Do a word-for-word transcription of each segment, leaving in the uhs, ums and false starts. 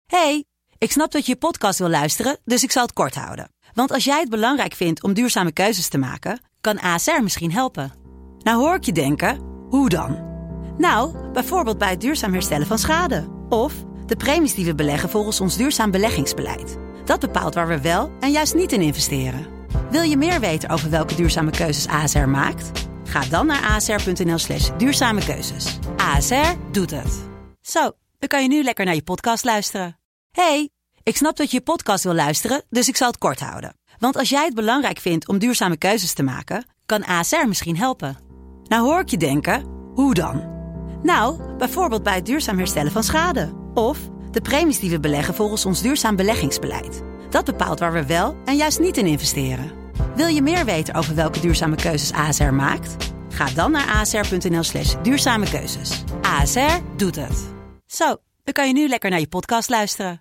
Hey, ik snap dat je je podcast wil luisteren, dus ik zal het kort houden. Want als jij het belangrijk vindt om duurzame keuzes te maken, kan A S R misschien helpen. Nou hoor ik je denken, hoe dan? Nou, bijvoorbeeld bij het duurzaam herstellen van schade. Of de premies die we beleggen volgens ons duurzaam beleggingsbeleid. Dat bepaalt waar we wel en juist niet in investeren. Wil je meer weten over welke duurzame keuzes A S R maakt? Ga dan naar asr.nl slash duurzame keuzes. A S R doet het. Zo, dan kan je nu lekker naar je podcast luisteren. Hey, ik snap dat je je podcast wil luisteren, dus ik zal het kort houden. Want als jij het belangrijk vindt om duurzame keuzes te maken, kan A S R misschien helpen. Nou hoor ik je denken, hoe dan? Nou, bijvoorbeeld bij het duurzaam herstellen van schade. Of de premies die we beleggen volgens ons duurzaam beleggingsbeleid. Dat bepaalt waar we wel en juist niet in investeren. Wil je meer weten over welke duurzame keuzes A S R maakt? Ga dan naar asr.nl slash duurzame keuzes. A S R doet het. Zo, dan kan je nu lekker naar je podcast luisteren.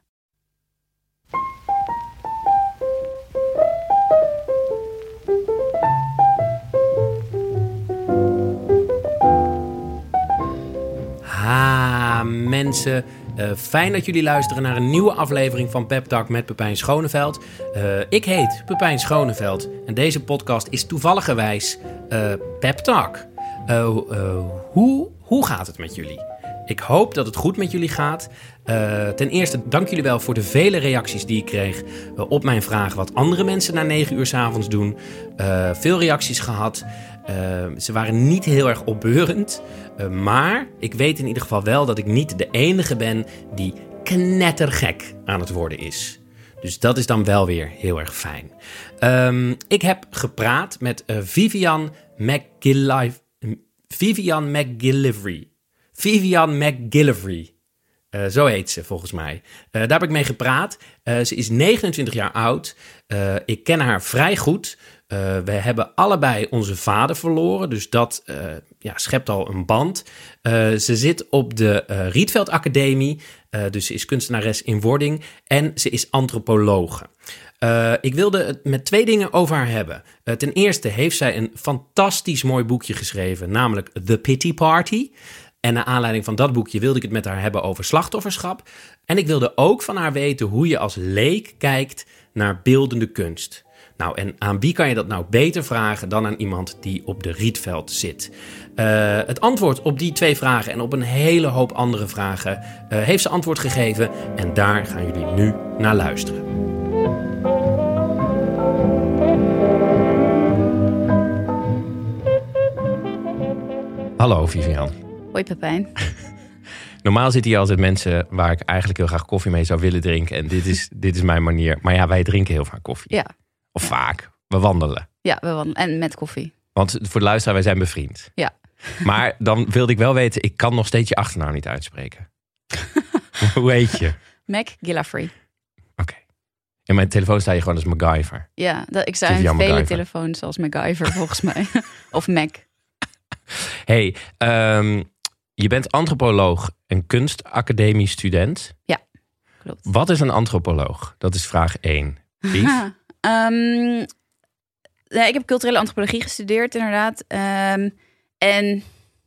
Ha, mensen. Uh, fijn dat jullie luisteren naar een nieuwe aflevering van Pep Talk met Pepijn Schoneveld. Uh, ik heet Pepijn Schoneveld en deze podcast is toevalligerwijs uh, Pep Talk. Uh, uh, hoe, hoe gaat het met jullie? Ik hoop dat het goed met jullie gaat. Uh, ten eerste dank jullie wel voor de vele reacties die ik kreeg uh, op mijn vraag wat andere mensen na negen uur 's avonds doen. Uh, veel reacties gehad. Uh, ze waren niet heel erg opbeurend. Uh, maar ik weet in ieder geval wel dat ik niet de enige ben die knettergek aan het worden is. Dus dat is dan wel weer heel erg fijn. Um, ik heb gepraat met uh, Vivian McGillivray. Vivian McGillivray. Vivian McGillivray. Uh, zo heet ze volgens mij. Uh, daar heb ik mee gepraat. Uh, ze is negenentwintig jaar oud. Uh, ik ken haar vrij goed. Uh, we hebben allebei onze vader verloren. Dus dat uh, ja, schept al een band. Uh, ze zit op de uh, Rietveld Academie. Uh, dus ze is kunstenares in wording. En ze is antropologe. Uh, ik wilde het met twee dingen over haar hebben. Uh, ten eerste heeft zij een fantastisch mooi boekje geschreven. Namelijk The Pity Party. En naar aanleiding van dat boekje wilde ik het met haar hebben over slachtofferschap. En ik wilde ook van haar weten hoe je als leek kijkt naar beeldende kunst. Nou, en aan wie kan je dat nou beter vragen dan aan iemand die op de Rietveld zit? Uh, het antwoord op die twee vragen en op een hele hoop andere vragen uh, heeft ze antwoord gegeven. En daar gaan jullie nu naar luisteren. Hallo Vivian. Hoi Pepijn. Normaal zitten hier altijd mensen waar ik eigenlijk heel graag koffie mee zou willen drinken. En dit is, dit is mijn manier. Maar ja, wij drinken heel vaak koffie. Ja. Of ja. vaak. We wandelen. Ja, we wandelen. En met koffie. Want voor de luisteraar, wij zijn bevriend. Ja. Maar dan wilde ik wel weten, ik kan nog steeds je achternaam niet uitspreken. Hoe heet je? McGillivray. Oké. Okay. In mijn telefoon sta je gewoon als MacGyver. Ja, dat, ik sta in vele MacGyver. telefoons als MacGyver volgens mij. Of Mac. Hey, um, je bent antropoloog en kunstacademie-student. Ja, klopt. Wat is een antropoloog? Dat is vraag één. um, nee, ik heb culturele antropologie gestudeerd, inderdaad. Um, en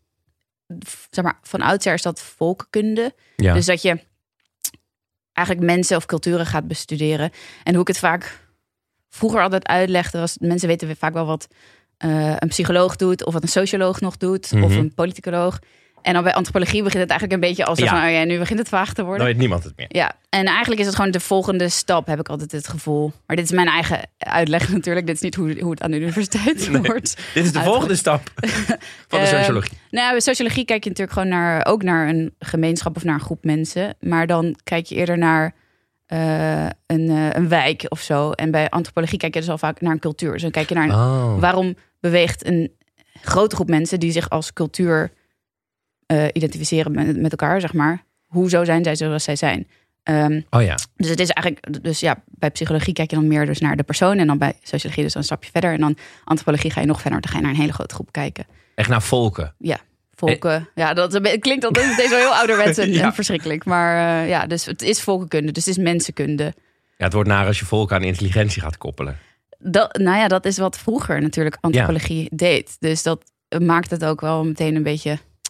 zeg maar, van oudsher is dat volkenkunde. Ja. Dus dat je eigenlijk mensen of culturen gaat bestuderen. En hoe ik het vaak vroeger altijd uitlegde, was mensen weten vaak wel wat uh, een psycholoog doet, of wat een socioloog nog doet, mm-hmm. of een politicoloog. En dan bij antropologie begint het eigenlijk een beetje als ja. van, oh ja, nu begint het vaag te worden. Dan weet niemand het meer. Ja, en eigenlijk is het gewoon de volgende stap, heb ik altijd het gevoel. Maar dit is mijn eigen uitleg natuurlijk. Dit is niet hoe, hoe het aan de universiteit nee, wordt. Dit is de volgende stap van de sociologie. Uh, nou ja, bij sociologie kijk je natuurlijk gewoon naar, ook naar een gemeenschap of naar een groep mensen. Maar dan kijk je eerder naar uh, een, uh, een wijk of zo. En bij antropologie kijk je dus al vaak naar een cultuur. Dus dan kijk je naar een, oh. waarom beweegt een grote groep mensen die zich als cultuur Uh, identificeren met, met elkaar, zeg maar. Hoezo zijn zij zoals zij zijn? Um, oh ja. Dus het is eigenlijk, dus ja, bij psychologie kijk je dan meer dus naar de persoon en dan bij sociologie dus dan een stapje verder en dan antropologie ga je nog verder, dan ga je naar een hele grote groep kijken. Echt naar volken? Ja, volken. Eh. Ja, dat klinkt altijd meteen zo heel ouderwets en, ja. en verschrikkelijk, maar uh, ja, dus het is volkenkunde, dus het is mensenkunde. Ja, het wordt naar als je volken aan intelligentie gaat koppelen. Dat, nou ja, dat is wat vroeger natuurlijk antropologie ja. deed. Dus dat maakt het ook wel meteen een beetje.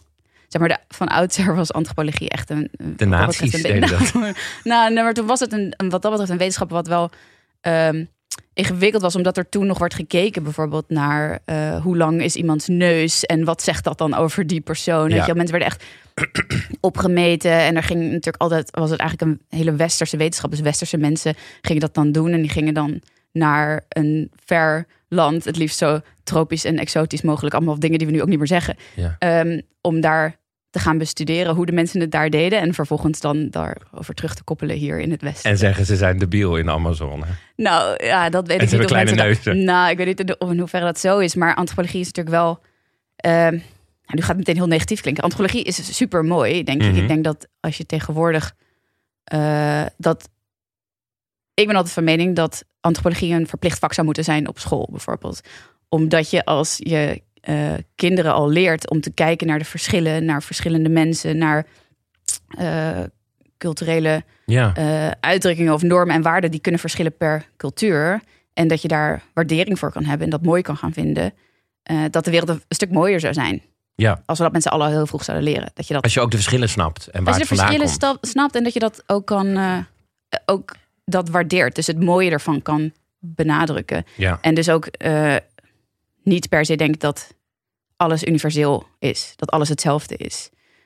zeg maar, de, van oudsher was antropologie echt een... De nazi's deden dat. Nou, maar toen was het een, een, wat dat betreft een wetenschap wat wel um, ingewikkeld was. Omdat er toen nog werd gekeken bijvoorbeeld naar uh, hoe lang is iemands neus. En wat zegt dat dan over die persoon. Ja. Weet je, mensen werden echt opgemeten. En er ging natuurlijk altijd, was het eigenlijk een hele westerse wetenschap. Dus westerse mensen gingen dat dan doen. En die gingen dan naar een ver land. Het liefst zo tropisch en exotisch mogelijk. Allemaal dingen die we nu ook niet meer zeggen. Ja. Um, om daar te gaan bestuderen hoe de mensen het daar deden. En vervolgens dan daarover terug te koppelen hier in het Westen. En zeggen ze zijn debiel in de Amazone. Nou ja, dat weet en ik niet. En ze hebben kleine neuzen. Nou, ik weet niet of in hoeverre dat zo is. Maar antropologie is natuurlijk wel... Uh, nou, nu gaat het meteen heel negatief klinken. Antropologie is super mooi, denk mm-hmm. ik. Ik denk dat als je tegenwoordig... Uh, dat ik ben altijd van mening dat antropologie een verplicht vak zou moeten zijn op school bijvoorbeeld. Omdat je als je uh, kinderen al leert om te kijken naar de verschillen, naar verschillende mensen, naar uh, culturele ja. uh, uitdrukkingen of normen en waarden die kunnen verschillen per cultuur. En dat je daar waardering voor kan hebben en dat mooi kan gaan vinden. Uh, dat de wereld een stuk mooier zou zijn. Ja. Als we dat mensen alle heel vroeg zouden leren. Dat je dat, als je ook de verschillen snapt en waar als je het de vandaan verschillen komt. snapt en dat je dat ook kan uh, ook dat waardeert. Dus het mooie ervan kan benadrukken. Ja. En dus ook uh, niet per se denkt dat alles universeel is. Dat alles hetzelfde is.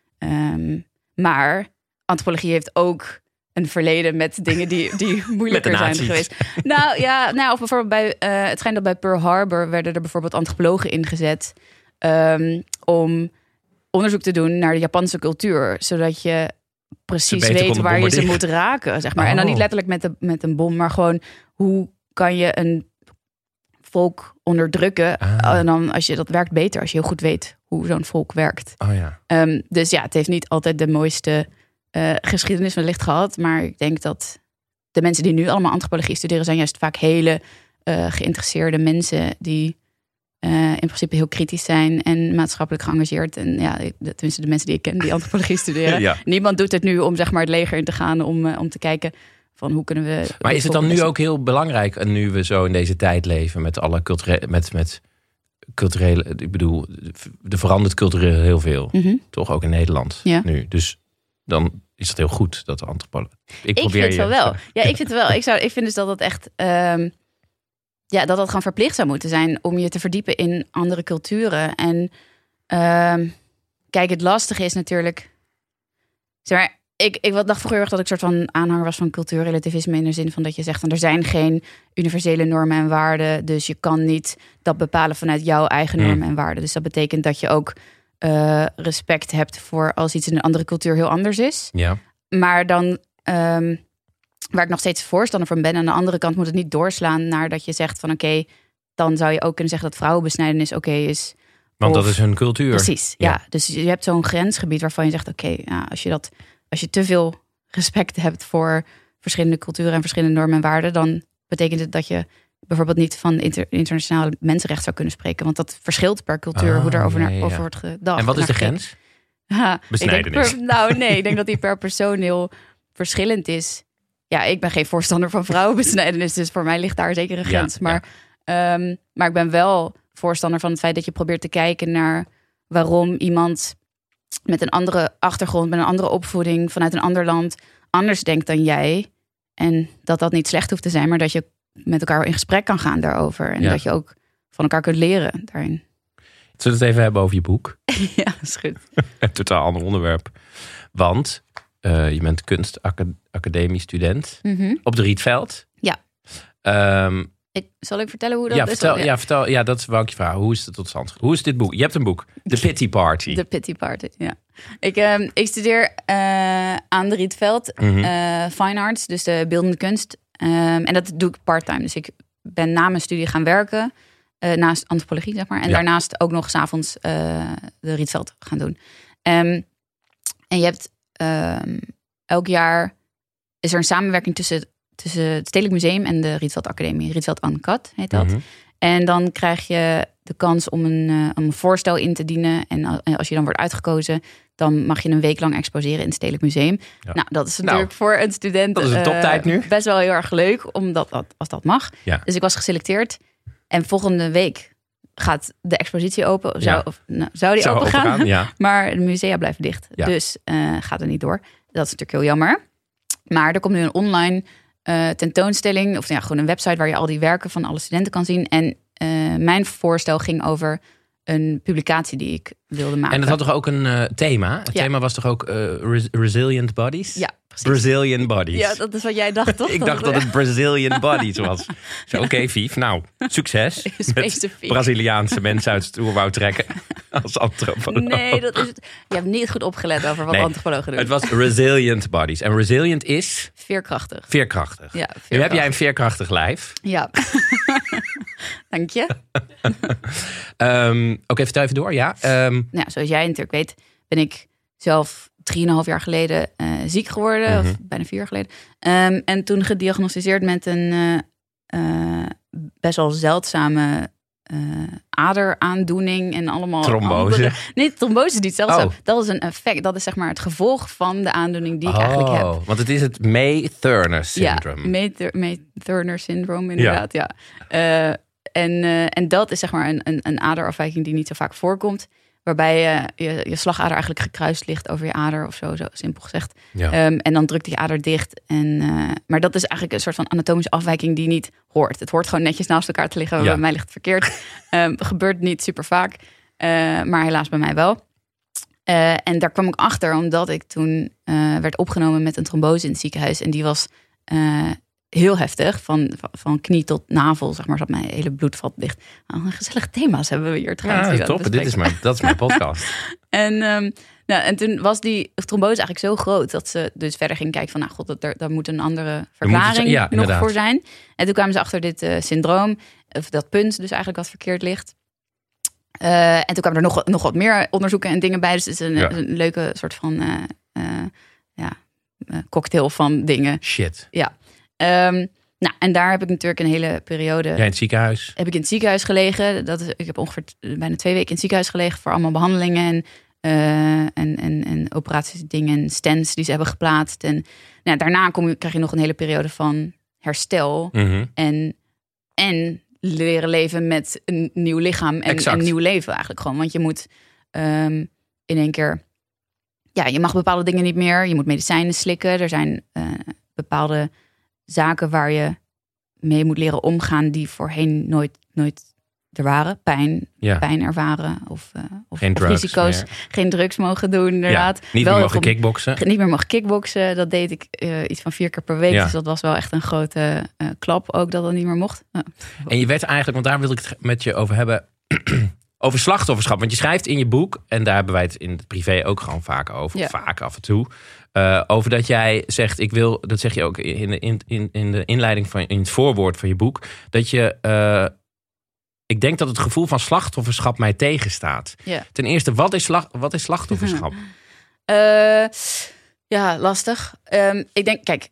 Um, maar antropologie heeft ook een verleden met dingen die, die moeilijker zijn geweest. Nou ja, nou, of bijvoorbeeld bij uh, het schijnt dat bij Pearl Harbor werden er bijvoorbeeld antropologen ingezet um, om onderzoek te doen naar de Japanse cultuur, zodat je precies weet waar je ze moet raken, zeg maar. Oh. En dan niet letterlijk met, de, met een bom, maar gewoon hoe kan je een volk onderdrukken. Ah. En dan als je dat werkt beter, als je heel goed weet hoe zo'n volk werkt. Oh ja. Um, dus ja, het heeft niet altijd de mooiste uh, geschiedenis wellicht gehad, maar ik denk dat de mensen die nu allemaal antropologie studeren zijn juist vaak hele uh, geïnteresseerde mensen die Uh, in principe heel kritisch zijn en maatschappelijk geëngageerd. En ja, tenminste de mensen die ik ken die antropologie studeren. Ja. Niemand doet het nu om zeg maar het leger in te gaan om, uh, om te kijken van hoe kunnen we... Maar is het dan nu ook heel belangrijk, en nu we zo in deze tijd leven met alle culturele, met, met culturele, ik bedoel, er verandert cultureel heel veel. Mm-hmm. Toch ook in Nederland ja. nu. Dus dan is het heel goed dat de antropologie... Ik, ik probeer vind het wel wel. Ja, ik vind het wel. Ik, zou, ik vind dus dat het echt... Um, Ja, dat dat gewoon verplicht zou moeten zijn om je te verdiepen in andere culturen. En uh, kijk, het lastige is natuurlijk... Zeg maar, ik, ik dacht vroeger dat ik soort van aanhanger was van cultuurrelativisme in de zin van dat je zegt van er zijn geen universele normen en waarden. Dus je kan niet dat bepalen vanuit jouw eigen normen mm. en waarden. Dus dat betekent dat je ook uh, respect hebt voor als iets in een andere cultuur heel anders is. Ja. Maar dan... Um, waar ik nog steeds voorstander van ben. Aan de andere kant moet het niet doorslaan naar dat je zegt van oké, okay, dan zou je ook kunnen zeggen dat vrouwenbesnijdenis oké okay is. Want of, dat is hun cultuur. Precies, ja. ja. Dus je hebt zo'n grensgebied waarvan je zegt oké, okay, ja, als je dat, als je te veel respect hebt voor verschillende culturen en verschillende normen en waarden, dan betekent het dat je bijvoorbeeld niet van inter, internationale mensenrecht zou kunnen spreken. Want dat verschilt per cultuur, oh, hoe daarover ja, ja. over wordt gedacht. En wat is de grens? Ja, Besnijdenis. Ik denk per, nou nee, ik denk dat die per persoon heel verschillend is. Ja, ik ben geen voorstander van vrouwenbesnijdenis, dus voor mij ligt daar zeker een grens. Ja, maar, ja. um, maar ik ben wel voorstander van het feit dat je probeert te kijken naar waarom iemand met een andere achtergrond, met een andere opvoeding, vanuit een ander land, anders denkt dan jij. En dat dat niet slecht hoeft te zijn, maar dat je met elkaar in gesprek kan gaan daarover. En ja. dat je ook van elkaar kunt leren daarin. Zullen we het even hebben over je boek? Ja, dat is goed. Een totaal ander onderwerp. Want... Uh, je bent kunstacademie-student mm-hmm. op de Rietveld. Ja. Um, ik, zal ik vertellen hoe dat ja, is? Vertel, ja. ja, vertel. Ja, dat wou ik je vragen. Hoe is het tot stand gekomen? Hoe is dit boek? Je hebt een boek. The Pity Party. The Pity Party, ja. Ik, um, ik studeer uh, aan de Rietveld mm-hmm. uh, Fine Arts, dus de beeldende kunst. Um, en dat doe ik part-time. Dus ik ben na mijn studie gaan werken. Uh, naast antropologie, zeg maar. En ja. daarnaast ook nog 's avonds uh, de Rietveld gaan doen. Um, en je hebt... Um, elk jaar is er een samenwerking tussen, tussen het Stedelijk Museum en de Rietveld Academie. Rietveld Uncut heet dat. Mm-hmm. En dan krijg je de kans om een, uh, een voorstel in te dienen. En als je dan wordt uitgekozen, dan mag je een week lang exposeren in het Stedelijk Museum. Ja. Nou, dat is natuurlijk nou, voor een student dat is een toptijd nu. Uh, best wel heel erg leuk, omdat dat, als dat mag. Ja. Dus ik was geselecteerd. En volgende week gaat de expositie open. Zou, Ja. of, nou, zou die Zou open gaan? opengaan, ja. Maar de musea blijven dicht. Ja. Dus uh, gaat er niet door. Dat is natuurlijk heel jammer. Maar er komt nu een online uh, tentoonstelling. Of ja, gewoon een website waar je al die werken van alle studenten kan zien. En uh, mijn voorstel ging over een publicatie die ik wilde maken. En dat had toch ook een uh, thema? Het ja. thema was toch ook uh, res- Resilient Bodies? Ja, precies. Brazilian Bodies. Ja, dat is wat jij dacht, toch? Ik dacht dat het Brazilian Bodies was. Oké, okay, Vief. Nou, succes. Met Braziliaanse mensen uit het oerwoud trekken als antropoloog. Nee, dat is het. Je hebt niet goed opgelet over wat nee, antropologen doen. Het was Resilient Bodies. En resilient is? Veerkrachtig. Veerkrachtig. Ja, veerkrachtig. Nu heb jij een veerkrachtig lijf. Ja. Dank je. um, Oké, okay, vertel even door. Ja. Um, nou, zoals jij natuurlijk weet, ben ik zelf drieënhalf jaar geleden uh, ziek geworden. Mm-hmm. Of bijna vier jaar geleden. Um, en toen gediagnosticeerd met een uh, uh, best wel zeldzame uh, aderaandoening. En allemaal trombose. Andere... Nee, trombose is niet zeldzaam. Oh. Dat is een effect. Dat is zeg maar het gevolg van de aandoening die ik oh, eigenlijk heb. Want het is het May-Thurner syndroom. Ja, May-Thur- May-Thurner syndroom inderdaad. Ja. ja. Uh, en, uh, en dat is zeg maar een, een, een aderafwijking die niet zo vaak voorkomt. Waarbij uh, je, je slagader eigenlijk gekruist ligt over je ader of zo, zo simpel gezegd. Ja. Um, en dan drukt die ader dicht. En, uh, maar dat is eigenlijk een soort van anatomische afwijking die niet hoort. Het hoort gewoon netjes naast elkaar te liggen. Ja. Bij mij ligt het verkeerd. um, gebeurt niet super vaak. Uh, maar helaas bij mij wel. Uh, en daar kwam ik achter omdat ik toen uh, werd opgenomen met een trombose in het ziekenhuis. En die was uh, heel heftig. Van, van knie tot navel, zeg maar, zat mijn hele bloedvat dicht. Oh, gezellige thema's hebben we hier trouwens. Ja, top. Dit is mijn, dat is mijn podcast. en, um, nou, en toen was die trombose eigenlijk zo groot dat ze dus verder ging kijken van, nou god, er, daar moet een andere verklaring ja, nog inderdaad. voor zijn. En toen kwamen ze achter dit uh, syndroom, of dat punt dus eigenlijk wat verkeerd ligt. Uh, en toen kwamen er nog, nog wat meer onderzoeken en dingen bij. Dus het is een, ja. een leuke soort van uh, uh, ja, uh, cocktail van dingen. Shit. Ja. Um, nou, en daar heb ik natuurlijk een hele periode... Jij in het ziekenhuis? Heb ik in het ziekenhuis gelegen. Dat is, ik heb ongeveer bijna twee weken in het ziekenhuis gelegen voor allemaal behandelingen en, uh, en, en, en operatiedingen en stents die ze hebben geplaatst. En nou, daarna kom je, krijg je nog een hele periode van herstel mm-hmm. en, en leren leven met een nieuw lichaam en een nieuw leven eigenlijk gewoon. Want je moet um, in één keer... Ja, je mag bepaalde dingen niet meer. Je moet medicijnen slikken. Er zijn uh, bepaalde zaken waar je mee moet leren omgaan die voorheen nooit, nooit er waren. Pijn, ja. pijn ervaren of, uh, of, Geen of drugs risico's. Meer. Geen drugs mogen doen, inderdaad. Ja, niet wel meer mogen kickboksen. Niet meer mogen kickboksen. Dat deed ik uh, iets van vier keer per week. Ja. Dus dat was wel echt een grote uh, klap ook dat dat niet meer mocht. Uh. En je werd eigenlijk, want daar wil ik het met je over hebben... over slachtofferschap. Want je schrijft in je boek, en daar hebben wij het in het privé ook gewoon vaak over. Ja. Vaak af en toe. Uh, over dat jij zegt, ik wil, dat zeg je ook in de, in, in, in de inleiding van in het voorwoord van je boek, dat je, uh, ik denk dat het gevoel van slachtofferschap mij tegenstaat. Ja. Ten eerste, wat is, slag, wat is slachtofferschap? Uh, ja, lastig. Um, ik denk, kijk,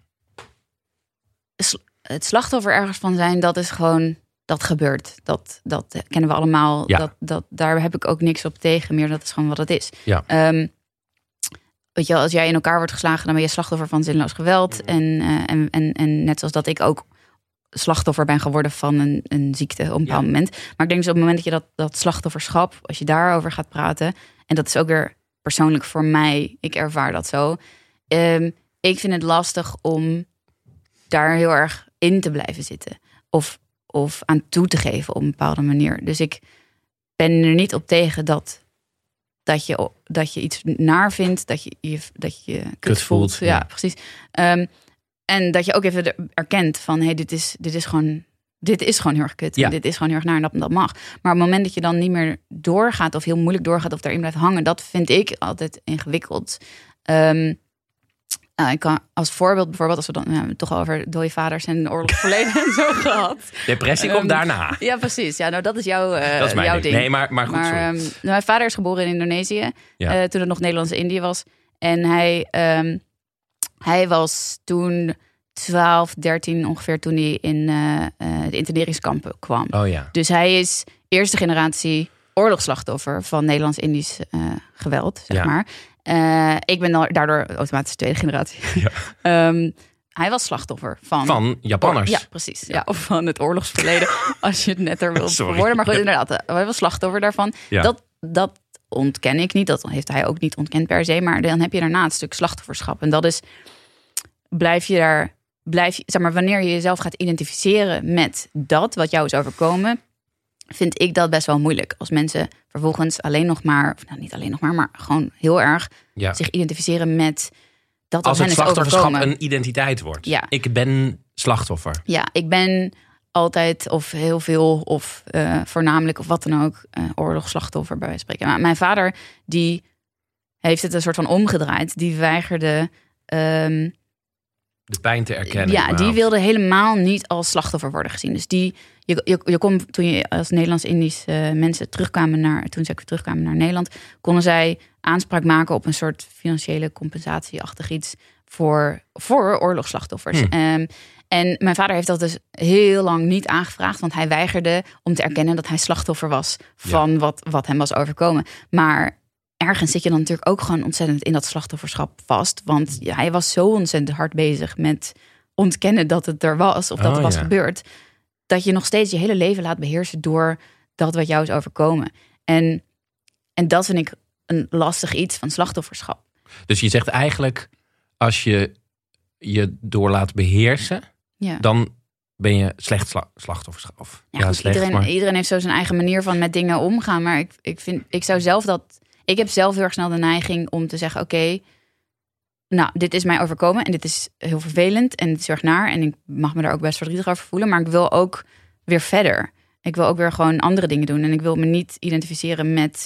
het slachtoffer ergens van zijn, dat is gewoon, dat gebeurt. Dat, dat kennen we allemaal. Ja. Dat, dat, daar heb ik ook niks op tegen meer. Dat is gewoon wat het is. Ja. Um, Weet je wel, als jij in elkaar wordt geslagen, dan ben je slachtoffer van zinloos geweld. En, uh, en, en, en net zoals dat ik ook slachtoffer ben geworden van een, een ziekte op een bepaald ja. moment. Maar ik denk dus op het moment dat je dat, dat slachtofferschap, als je daarover gaat praten, en dat is ook weer persoonlijk voor mij, ik ervaar dat zo. Um, ik vind het lastig om daar heel erg in te blijven zitten. Of, of aan toe te geven op een bepaalde manier. Dus ik ben er niet op tegen dat... Dat je, dat je iets naar vindt, dat je je, dat je kut, kut voelt. voelt. Ja, ja. precies. Um, en dat je ook even erkent van, hé, hey, dit is, dit is gewoon, dit is gewoon heel erg kut. Ja. En dit is gewoon heel erg naar en dat, dat mag. Maar op het moment dat je dan niet meer doorgaat of heel moeilijk doorgaat of daarin blijft hangen, dat vind ik altijd ingewikkeld. Um, nou, ik kan als voorbeeld bijvoorbeeld, als we dan nou, toch over dode vaders en oorlogsverleden en zo gehad. Depressie um, komt daarna. Ja, precies. Ja, nou, dat is jouw, uh, dat is mijn jouw ding. ding. Nee, maar, maar goed, maar, um, nou, mijn vader is geboren in Indonesië, ja. uh, toen het nog Nederlandse-Indië was. En hij, um, hij was toen twaalf, dertien ongeveer toen hij in uh, uh, de interneringskampen kwam. Oh ja. Dus hij is eerste generatie oorlogsslachtoffer van Nederlands-Indisch uh, geweld, zeg ja. maar. Uh, ik ben daardoor automatisch tweede generatie. Ja. um, hij was slachtoffer van... Van Japanners. Ja, precies. Ja. Ja, of van het oorlogsverleden, als je het netter wil verwoorden. Maar goed, inderdaad, hij was slachtoffer daarvan. Ja. Dat, dat ontken ik niet. Dat heeft hij ook niet ontkend per se. Maar dan heb je daarna het stuk slachtofferschap. En dat is, blijf je daar... Blijf je, zeg maar, wanneer je jezelf gaat identificeren met dat wat jou is overkomen, vind ik dat best wel moeilijk. Als mensen vervolgens alleen nog maar, of nou niet alleen nog maar, maar gewoon heel erg ja. zich identificeren met dat als wat het hen is slachtofferschap overkomen. een identiteit wordt. Ja. Ik ben slachtoffer. Ja, ik ben altijd of heel veel of uh, voornamelijk of wat dan ook uh, oorlogsslachtoffer bij wijze van spreken. Maar mijn vader die heeft het een soort van omgedraaid. Die weigerde Um, de pijn te erkennen. Ja, die wilde helemaal niet als slachtoffer worden gezien. Dus die, je, je, je kon, toen je als Nederlands-Indische uh, mensen terugkwamen naar, toen zij terugkwamen naar Nederland, konden zij aanspraak maken op een soort financiële compensatieachtig iets voor, voor oorlogsslachtoffers. Hmm. Um, en mijn vader heeft dat dus heel lang niet aangevraagd, want hij weigerde om te erkennen dat hij slachtoffer was van ja. wat, wat hem was overkomen. Maar ergens zit je dan natuurlijk ook gewoon ontzettend in dat slachtofferschap vast. Want ja, hij was zo ontzettend hard bezig met ontkennen dat het er was. Of dat oh, er was ja. gebeurd. Dat je nog steeds je hele leven laat beheersen door dat wat jou is overkomen. En, en dat vind ik een lastig iets van slachtofferschap. Dus je zegt eigenlijk, als je je door laat beheersen, ja. dan ben je slecht sla- slachtofferschap. Of, ja, ja, goed, slecht, iedereen, maar... iedereen heeft zo zijn eigen manier van met dingen omgaan. Maar ik, ik, vind, ik zou zelf dat... Ik heb zelf heel erg snel de neiging om te zeggen, oké, okay, nou, dit is mij overkomen en dit is heel vervelend en het is heel erg naar en ik mag me daar ook best verdrietig over voelen, maar ik wil ook weer verder. Ik wil ook weer gewoon andere dingen doen en ik wil me niet identificeren met,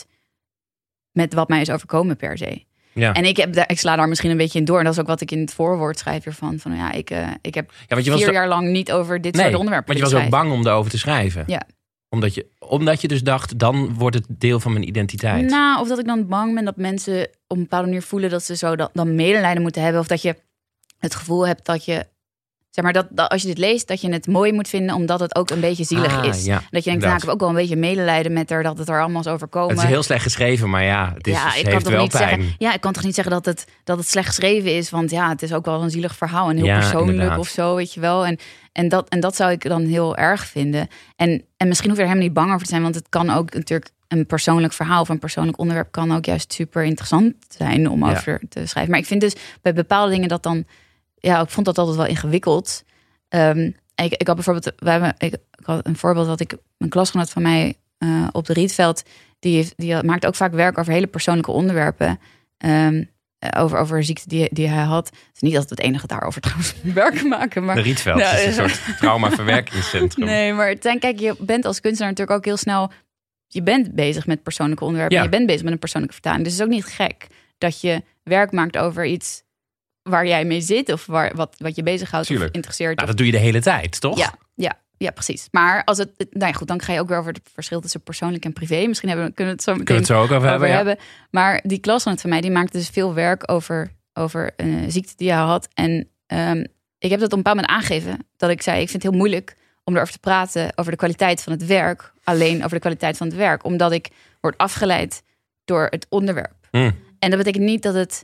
met wat mij is overkomen per se. Ja. En ik, heb, ik sla daar misschien een beetje in door en dat is ook wat ik in het voorwoord schrijf hiervan. Van, ja, ik, uh, ik heb ja, vier zo... jaar lang niet over dit nee, soort onderwerpen want je was ook bang om daarover te schrijven. Ja. Omdat je, omdat je dus dacht, dan wordt het deel van mijn identiteit. Nou, of dat ik dan bang ben dat mensen op een bepaalde manier voelen dat ze zo dan, dan medelijden moeten hebben. Of dat je het gevoel hebt dat je, zeg maar, dat, dat als je dit leest, dat je het mooi moet vinden omdat het ook een beetje zielig ah, is. Ja, dat je denkt, nou, ik heb ook wel een beetje medelijden met haar, dat het er allemaal is overkomen. Het is heel slecht geschreven, maar ja, het, is, ja, het ik heeft kan wel niet pijn. Zeggen, ja, ik kan toch niet zeggen dat het, dat het slecht geschreven is, want ja, het is ook wel een zielig verhaal en heel ja, persoonlijk inderdaad. Of zo, weet je wel. En En dat, en dat zou ik dan heel erg vinden. En, en misschien hoef je er helemaal niet bang over te zijn, want het kan ook natuurlijk een persoonlijk verhaal of een persoonlijk onderwerp kan ook juist super interessant zijn om ja. over te schrijven. Maar ik vind dus bij bepaalde dingen dat dan, ja, ik vond dat altijd wel ingewikkeld. Um, ik, ik had bijvoorbeeld, we hebben, ik, ik had een voorbeeld dat ik een klasgenoot van mij uh, op de Rietveld, die, heeft, die maakt ook vaak werk over hele persoonlijke onderwerpen. Um, Over, over een ziekte die, die hij had. Het is niet dat het enige daarover trouwens werk maken. Maar, de Rietveld nou, is een soort traumaverwerkingscentrum. Nee, maar het zijn, kijk, je bent als kunstenaar natuurlijk ook heel snel, je bent bezig met persoonlijke onderwerpen. Ja. Je bent bezig met een persoonlijke vertaling. Dus het is ook niet gek dat je werk maakt over iets waar jij mee zit. Of waar, wat, wat je bezighoudt of interesseert. Nou, of... dat doe je de hele tijd, toch? Ja, ja. Ja, precies. Maar als het, nou ja, goed, dan ga je ook weer over het verschil tussen persoonlijk en privé. Misschien hebben, kunnen we het zo meteen kunnen we het zo ook over, over hebben, hebben. Ja. Maar die klasgenoot van mij, die maakte dus veel werk over, over een ziekte die hij had. En um, ik heb dat op een bepaald moment aangegeven. Dat ik zei, ik vind het heel moeilijk om erover te praten, over de kwaliteit van het werk. Alleen over de kwaliteit van het werk. Omdat ik word afgeleid door het onderwerp. Mm. En dat betekent niet dat het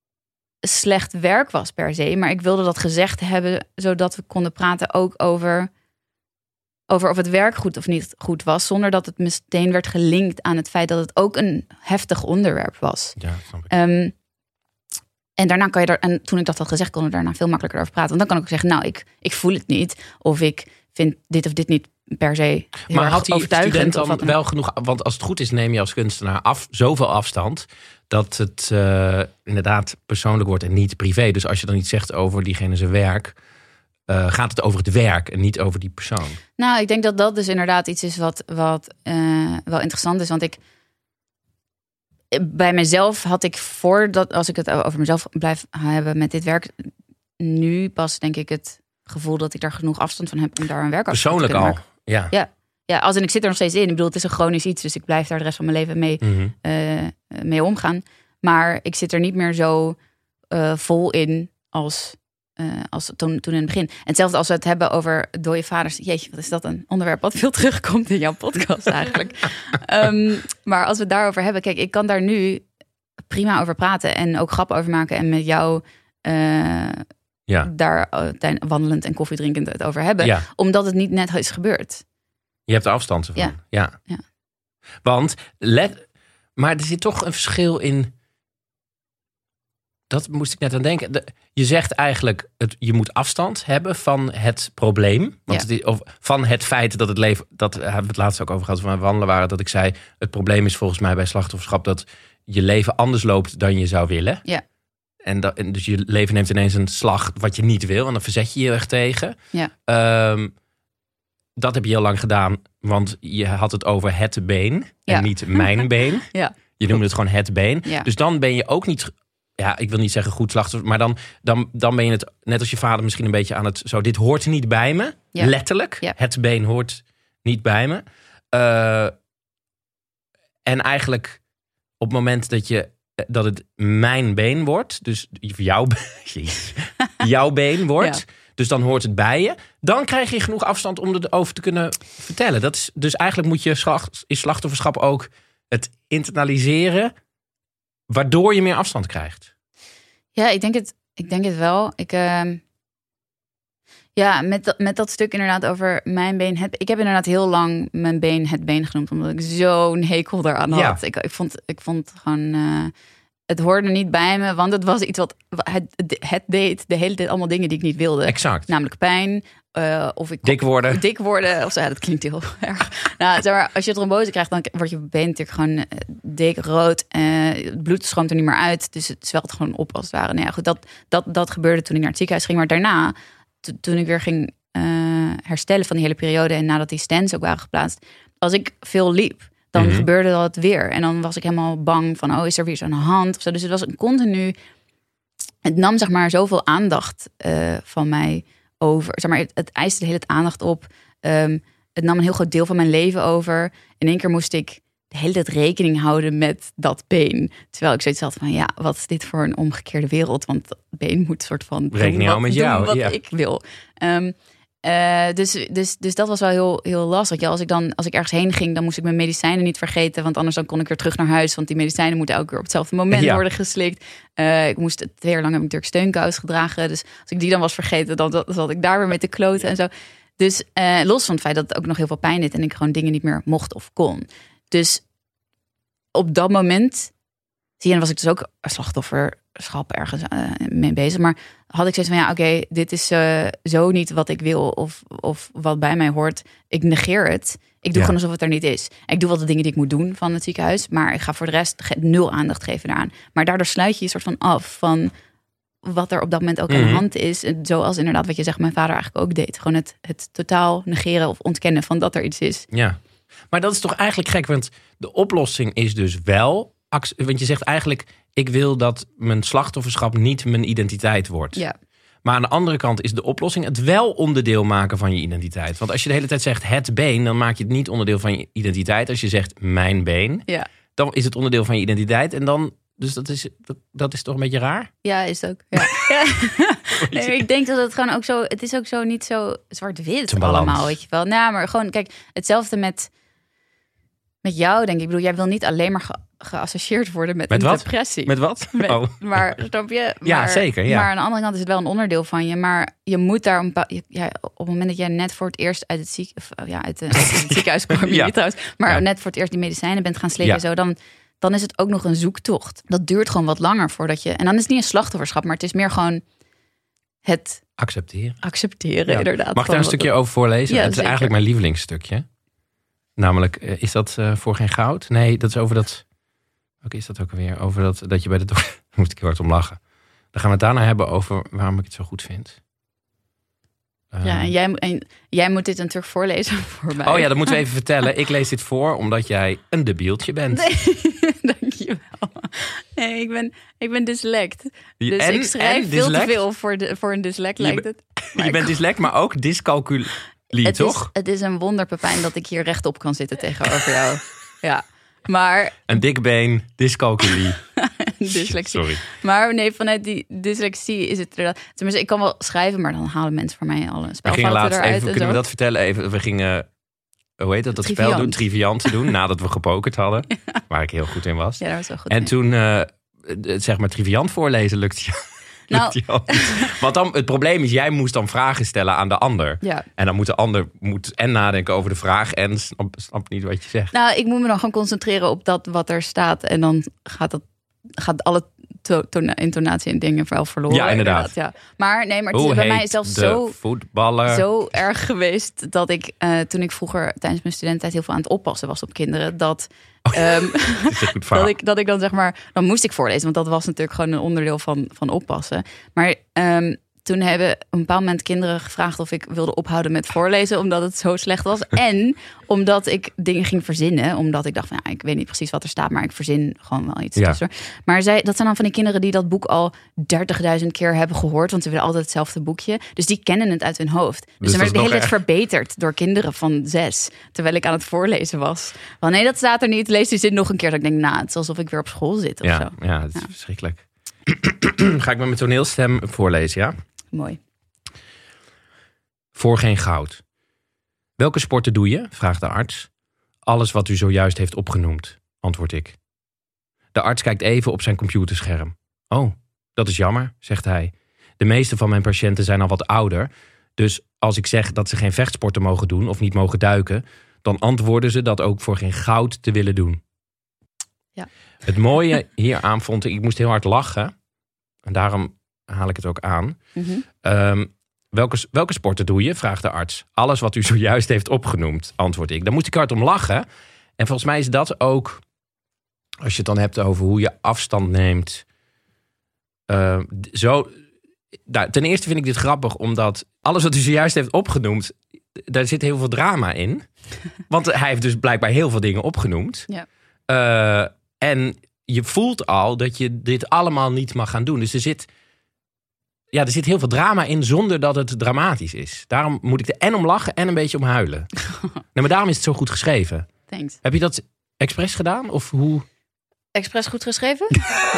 slecht werk was per se. Maar ik wilde dat gezegd hebben, zodat we konden praten ook over... over of het werk goed of niet goed was, zonder dat het meteen werd gelinkt aan het feit dat het ook een heftig onderwerp was. Ja, snap ik. Um, en daarna kan je er, en toen ik dat had gezegd, kon ik daarna veel makkelijker over praten. Want dan kan ik ook zeggen, nou, ik, ik voel het niet, of ik vind dit of dit niet per se heel maar had die overtuigend. student dan wel genoeg, want als het goed is, neem je als kunstenaar af zoveel afstand dat het uh, inderdaad persoonlijk wordt en niet privé. Dus als je dan iets zegt over diegene zijn werk, Uh, gaat het over het werk en niet over die persoon? Nou, ik denk dat dat dus inderdaad iets is wat, wat uh, wel interessant is. Want ik bij mezelf had ik voordat, als ik het over mezelf blijf hebben met dit werk, nu pas denk ik het gevoel dat ik daar genoeg afstand van heb om daar een werk over te kunnen maken. Persoonlijk al, ja. Ja, ja als en ik zit er nog steeds in. Ik bedoel, het is een chronisch iets, dus ik blijf daar de rest van mijn leven mee, mm-hmm. uh, mee omgaan. Maar ik zit er niet meer zo uh, vol in als... Uh, als toen, toen in het begin. En hetzelfde als we het hebben over dode vaders. Jeetje, wat is dat een onderwerp wat veel terugkomt in jouw podcast eigenlijk. um, maar als we het daarover hebben. Kijk, ik kan daar nu prima over praten. En ook grappen over maken. En met jou uh, ja. daar uh, wandelend en koffie drinkend het over hebben. Ja. Omdat het niet net is gebeurd. Je hebt er afstand van. Ja. ja. ja. Want, let, maar er zit toch een verschil in. Dat moest ik net aan denken. De, je zegt eigenlijk, het, je moet afstand hebben van het probleem. Want ja. het is, of van het feit dat het leven, dat hebben we het laatst ook over gehad van wandelen waren, dat ik zei, het probleem is volgens mij bij slachtofferschap dat je leven anders loopt dan je zou willen. Ja. En, dat, en dus je leven neemt ineens een slag wat je niet wil. En dan verzet je je erg tegen. Ja. Um, dat heb je heel lang gedaan. Want je had het over het been. Ja. En niet mijn been. Ja. Je noemde het gewoon het been. Ja. Dus dan ben je ook niet... Ja, ik wil niet zeggen goed slachtoffer. Maar dan, dan, dan ben je het, net als je vader, misschien een beetje aan het... Zo, dit hoort niet bij me. Ja. Letterlijk. Ja. Het been hoort niet bij me. Uh, en eigenlijk op het moment dat je... dat het mijn been wordt, dus jouw, jouw been wordt, ja. Dus dan hoort het bij je. Dan krijg je genoeg afstand om erover te kunnen vertellen. Dat is, dus eigenlijk moet je slacht, in slachtofferschap ook het internaliseren, waardoor je meer afstand krijgt. Ja, ik denk het, ik denk het wel. Ik, uh, ja, met dat, met dat stuk inderdaad over mijn been. Het, ik heb inderdaad heel lang mijn been het been genoemd, omdat ik zo'n hekel daaraan had. Ja. Ik, ik, vond, ik vond gewoon... Uh, het hoorde niet bij me, want het was iets wat... Het, het deed de hele tijd allemaal dingen die ik niet wilde. Exact. Namelijk pijn. Uh, of ik dik worden. Dik worden. Of zo, ja, dat klinkt heel erg. Nou, zeg maar, als je trombose krijgt, dan wordt je been natuurlijk gewoon uh, dik, rood. Uh, het bloed stroomt er niet meer uit. Dus het zwelt gewoon op als het ware. Nou ja, goed, dat, dat, dat gebeurde toen ik naar het ziekenhuis ging. Maar daarna, t- toen ik weer ging uh, herstellen van die hele periode... en nadat die stents ook waren geplaatst... als ik veel liep... dan mm-hmm. gebeurde dat weer. En dan was ik helemaal bang van, oh, is er weer iets aan de hand? Of zo. Dus het was een continu... Het nam, zeg maar, zoveel aandacht uh, van mij over. Zeg maar, het, het eiste de hele tijd aandacht op. Um, het nam een heel groot deel van mijn leven over. In één keer moest ik de hele tijd rekening houden met dat been. Terwijl ik zoiets had van, ja, wat is dit voor een omgekeerde wereld? Want dat been moet soort van... Rekening houden met jou. Wat ja. ik wil. Um, Uh, dus, dus, dus dat was wel heel, heel lastig. Ja, als ik dan als ik ergens heen ging, dan moest ik mijn medicijnen niet vergeten. Want anders dan kon ik weer terug naar huis. Want die medicijnen moeten elke keer op hetzelfde moment ja. worden geslikt. Uh, ik moest twee jaar lang heb ik natuurlijk steunkous gedragen. Dus als ik die dan was vergeten, dan zat ik daar weer mee te kloten en zo. Dus uh, los van het feit dat het ook nog heel veel pijn deed en ik gewoon dingen niet meer mocht of kon. Dus op dat moment, zie je, dan was ik dus ook een slachtofferschap ergens uh, mee bezig. Maar had ik zoiets van, ja, oké, okay, dit is uh, zo niet wat ik wil of, of wat bij mij hoort. Ik negeer het. Ik doe ja. gewoon alsof het er niet is. Ik doe wel de dingen die ik moet doen van het ziekenhuis, maar ik ga voor de rest nul aandacht geven daaraan. Maar daardoor sluit je je soort van af van wat er op dat moment ook mm-hmm. aan de hand is. Zoals inderdaad wat je zegt, mijn vader eigenlijk ook deed. Gewoon het, het totaal negeren of ontkennen van dat er iets is. Ja, maar dat is toch eigenlijk gek, want de oplossing is dus wel... Want je zegt eigenlijk, ik wil dat mijn slachtofferschap niet mijn identiteit wordt. Ja. Maar aan de andere kant is de oplossing het wel onderdeel maken van je identiteit. Want als je de hele tijd zegt het been, dan maak je het niet onderdeel van je identiteit. Als je zegt mijn been, ja. dan is het onderdeel van je identiteit. En dan, dus dat is, dat is toch een beetje raar? Ja, is het ook. Ja. ja. Nee, ik denk dat het gewoon ook zo, het is ook zo niet zo zwart-wit allemaal, weet je wel. Nou, maar gewoon, kijk, hetzelfde met... Met jou, denk ik. Ik bedoel, jij wil niet alleen maar ge- geassocieerd worden met, met een wat? depressie. Met wat? Met, oh. Maar, snap je? Maar, ja, zeker. Ja. Maar aan de andere kant is het wel een onderdeel van je. Maar je moet daar een pa- ja, op het moment dat jij net voor het eerst uit het, ziek, of, ja, uit, de, uit het ziekenhuis kwam, ja. trouwens, maar ja. net voor het eerst die medicijnen bent gaan slikken, ja. zo, dan, dan is het ook nog een zoektocht. Dat duurt gewoon wat langer voordat je. En dan is het niet een slachtofferschap, maar het is meer gewoon het accepteren. Accepteren, ja. inderdaad. Mag ik daar een stukje over voorlezen? Ja, het is zeker. eigenlijk mijn lievelingsstukje. Namelijk, is dat uh, voor geen goud? Nee, dat is over dat... Welke is dat ook alweer? Over dat, dat je bij de dokter... Daar moet ik heel hard om lachen. Dan gaan we het daarna hebben over waarom ik het zo goed vind. Uh, ja, en jij, en jij moet dit natuurlijk voorlezen voor mij. Oh ja, dat moeten we even vertellen. Ik lees dit voor omdat jij een debieltje bent. Nee, dankjewel. Nee, ik ben, ik ben dyslect. Dus en, ik schrijf en veel te veel voor, de, voor een dyslect, lijkt je, het. Maar je bent dyslect, maar ook dyscalculie. Het toch? Is, het is een wonder, Pepijn, dat ik hier rechtop kan zitten tegenover jou. Ja, maar... Een dik been, dyscalculie. Dyslexie. Sorry. Maar nee, vanuit die dyslexie is het inderdaad... Tenminste, ik kan wel schrijven, maar dan halen mensen voor mij alle spelfouten eruit. Even, en kunnen zo. we dat vertellen? Even, we gingen, hoe heet dat, dat Triviant. spel doen? Triviant doen, nadat we gepokerd hadden. Ja. Waar ik heel goed in was. Ja, daar was wel goed En in. toen, uh, zeg maar, triviant voorlezen lukte je. Nou. Want dan, het probleem is, jij moest dan vragen stellen aan de ander. Ja. En dan moet de ander moet en nadenken over de vraag en snap, snap niet wat je zegt. Nou, ik moet me dan gewoon concentreren op dat wat er staat. En dan gaat, dat, gaat alle to- to- intonatie en dingen wel verloren. Ja, inderdaad. inderdaad ja. Maar nee, maar het Hoe is bij heet mij zelfs de zo, voetballer? zo erg geweest dat ik uh, toen ik vroeger tijdens mijn studententijd heel veel aan het oppassen was op kinderen. Dat, Oh, um, dat, is een goed verhaal. dat, ik, dat ik dan zeg maar, dan moest ik voorlezen. Want dat was natuurlijk gewoon een onderdeel van, van oppassen. Maar um, toen hebben op een bepaald moment kinderen gevraagd of ik wilde ophouden met voorlezen, omdat het zo slecht was. En omdat ik dingen ging verzinnen. Omdat ik dacht van ja, ik weet niet precies wat er staat, maar ik verzin gewoon wel iets. Ja. Tussen. Maar zij, dat zijn dan van die kinderen die dat boek al dertigduizend keer hebben gehoord. Want ze willen altijd hetzelfde boekje. Dus die kennen het uit hun hoofd. Dus, Dus dan werd ik de hele tijd erg. verbeterd door kinderen van zes. Terwijl ik aan het voorlezen was. Van nee, dat staat er niet. Lees die zin nog een keer. Dat ik denk, nou, het is alsof ik weer op school zit of Ja, zo. ja, het is Ja. verschrikkelijk. Ga ik met mijn toneelstem voorlezen, ja? Mooi. Voor geen goud. Welke sporten doe je? Vraagt de arts. Alles wat u zojuist heeft opgenoemd, antwoord ik. De arts kijkt even op zijn computerscherm. Oh, dat is jammer, zegt hij. De meeste van mijn patiënten zijn al wat ouder. Dus als ik zeg dat ze geen vechtsporten mogen doen of niet mogen duiken, dan antwoorden ze dat ook voor geen goud te willen doen. Ja. Het mooie hieraan vond ik, ik moest heel hard lachen. En daarom haal ik het ook aan. Mm-hmm. Um, welke, welke sporten doe je? Vraagt de arts. Alles wat u zojuist heeft opgenoemd, antwoord ik. Dan moest ik hard om lachen. En volgens mij is dat ook, als je het dan hebt over hoe je afstand neemt. Uh, zo, nou, ten eerste vind ik dit grappig, omdat alles wat u zojuist heeft opgenoemd, daar zit heel veel drama in. Want hij heeft dus blijkbaar heel veel dingen opgenoemd. Ja. Uh, en je voelt al dat je dit allemaal niet mag gaan doen. Dus er zit, ja, er zit heel veel drama in zonder dat het dramatisch is. Daarom moet ik er en om lachen en een beetje om huilen. Nee, maar daarom is het zo goed geschreven. Thanks. Heb je dat expres gedaan? Of hoe? Expres goed geschreven?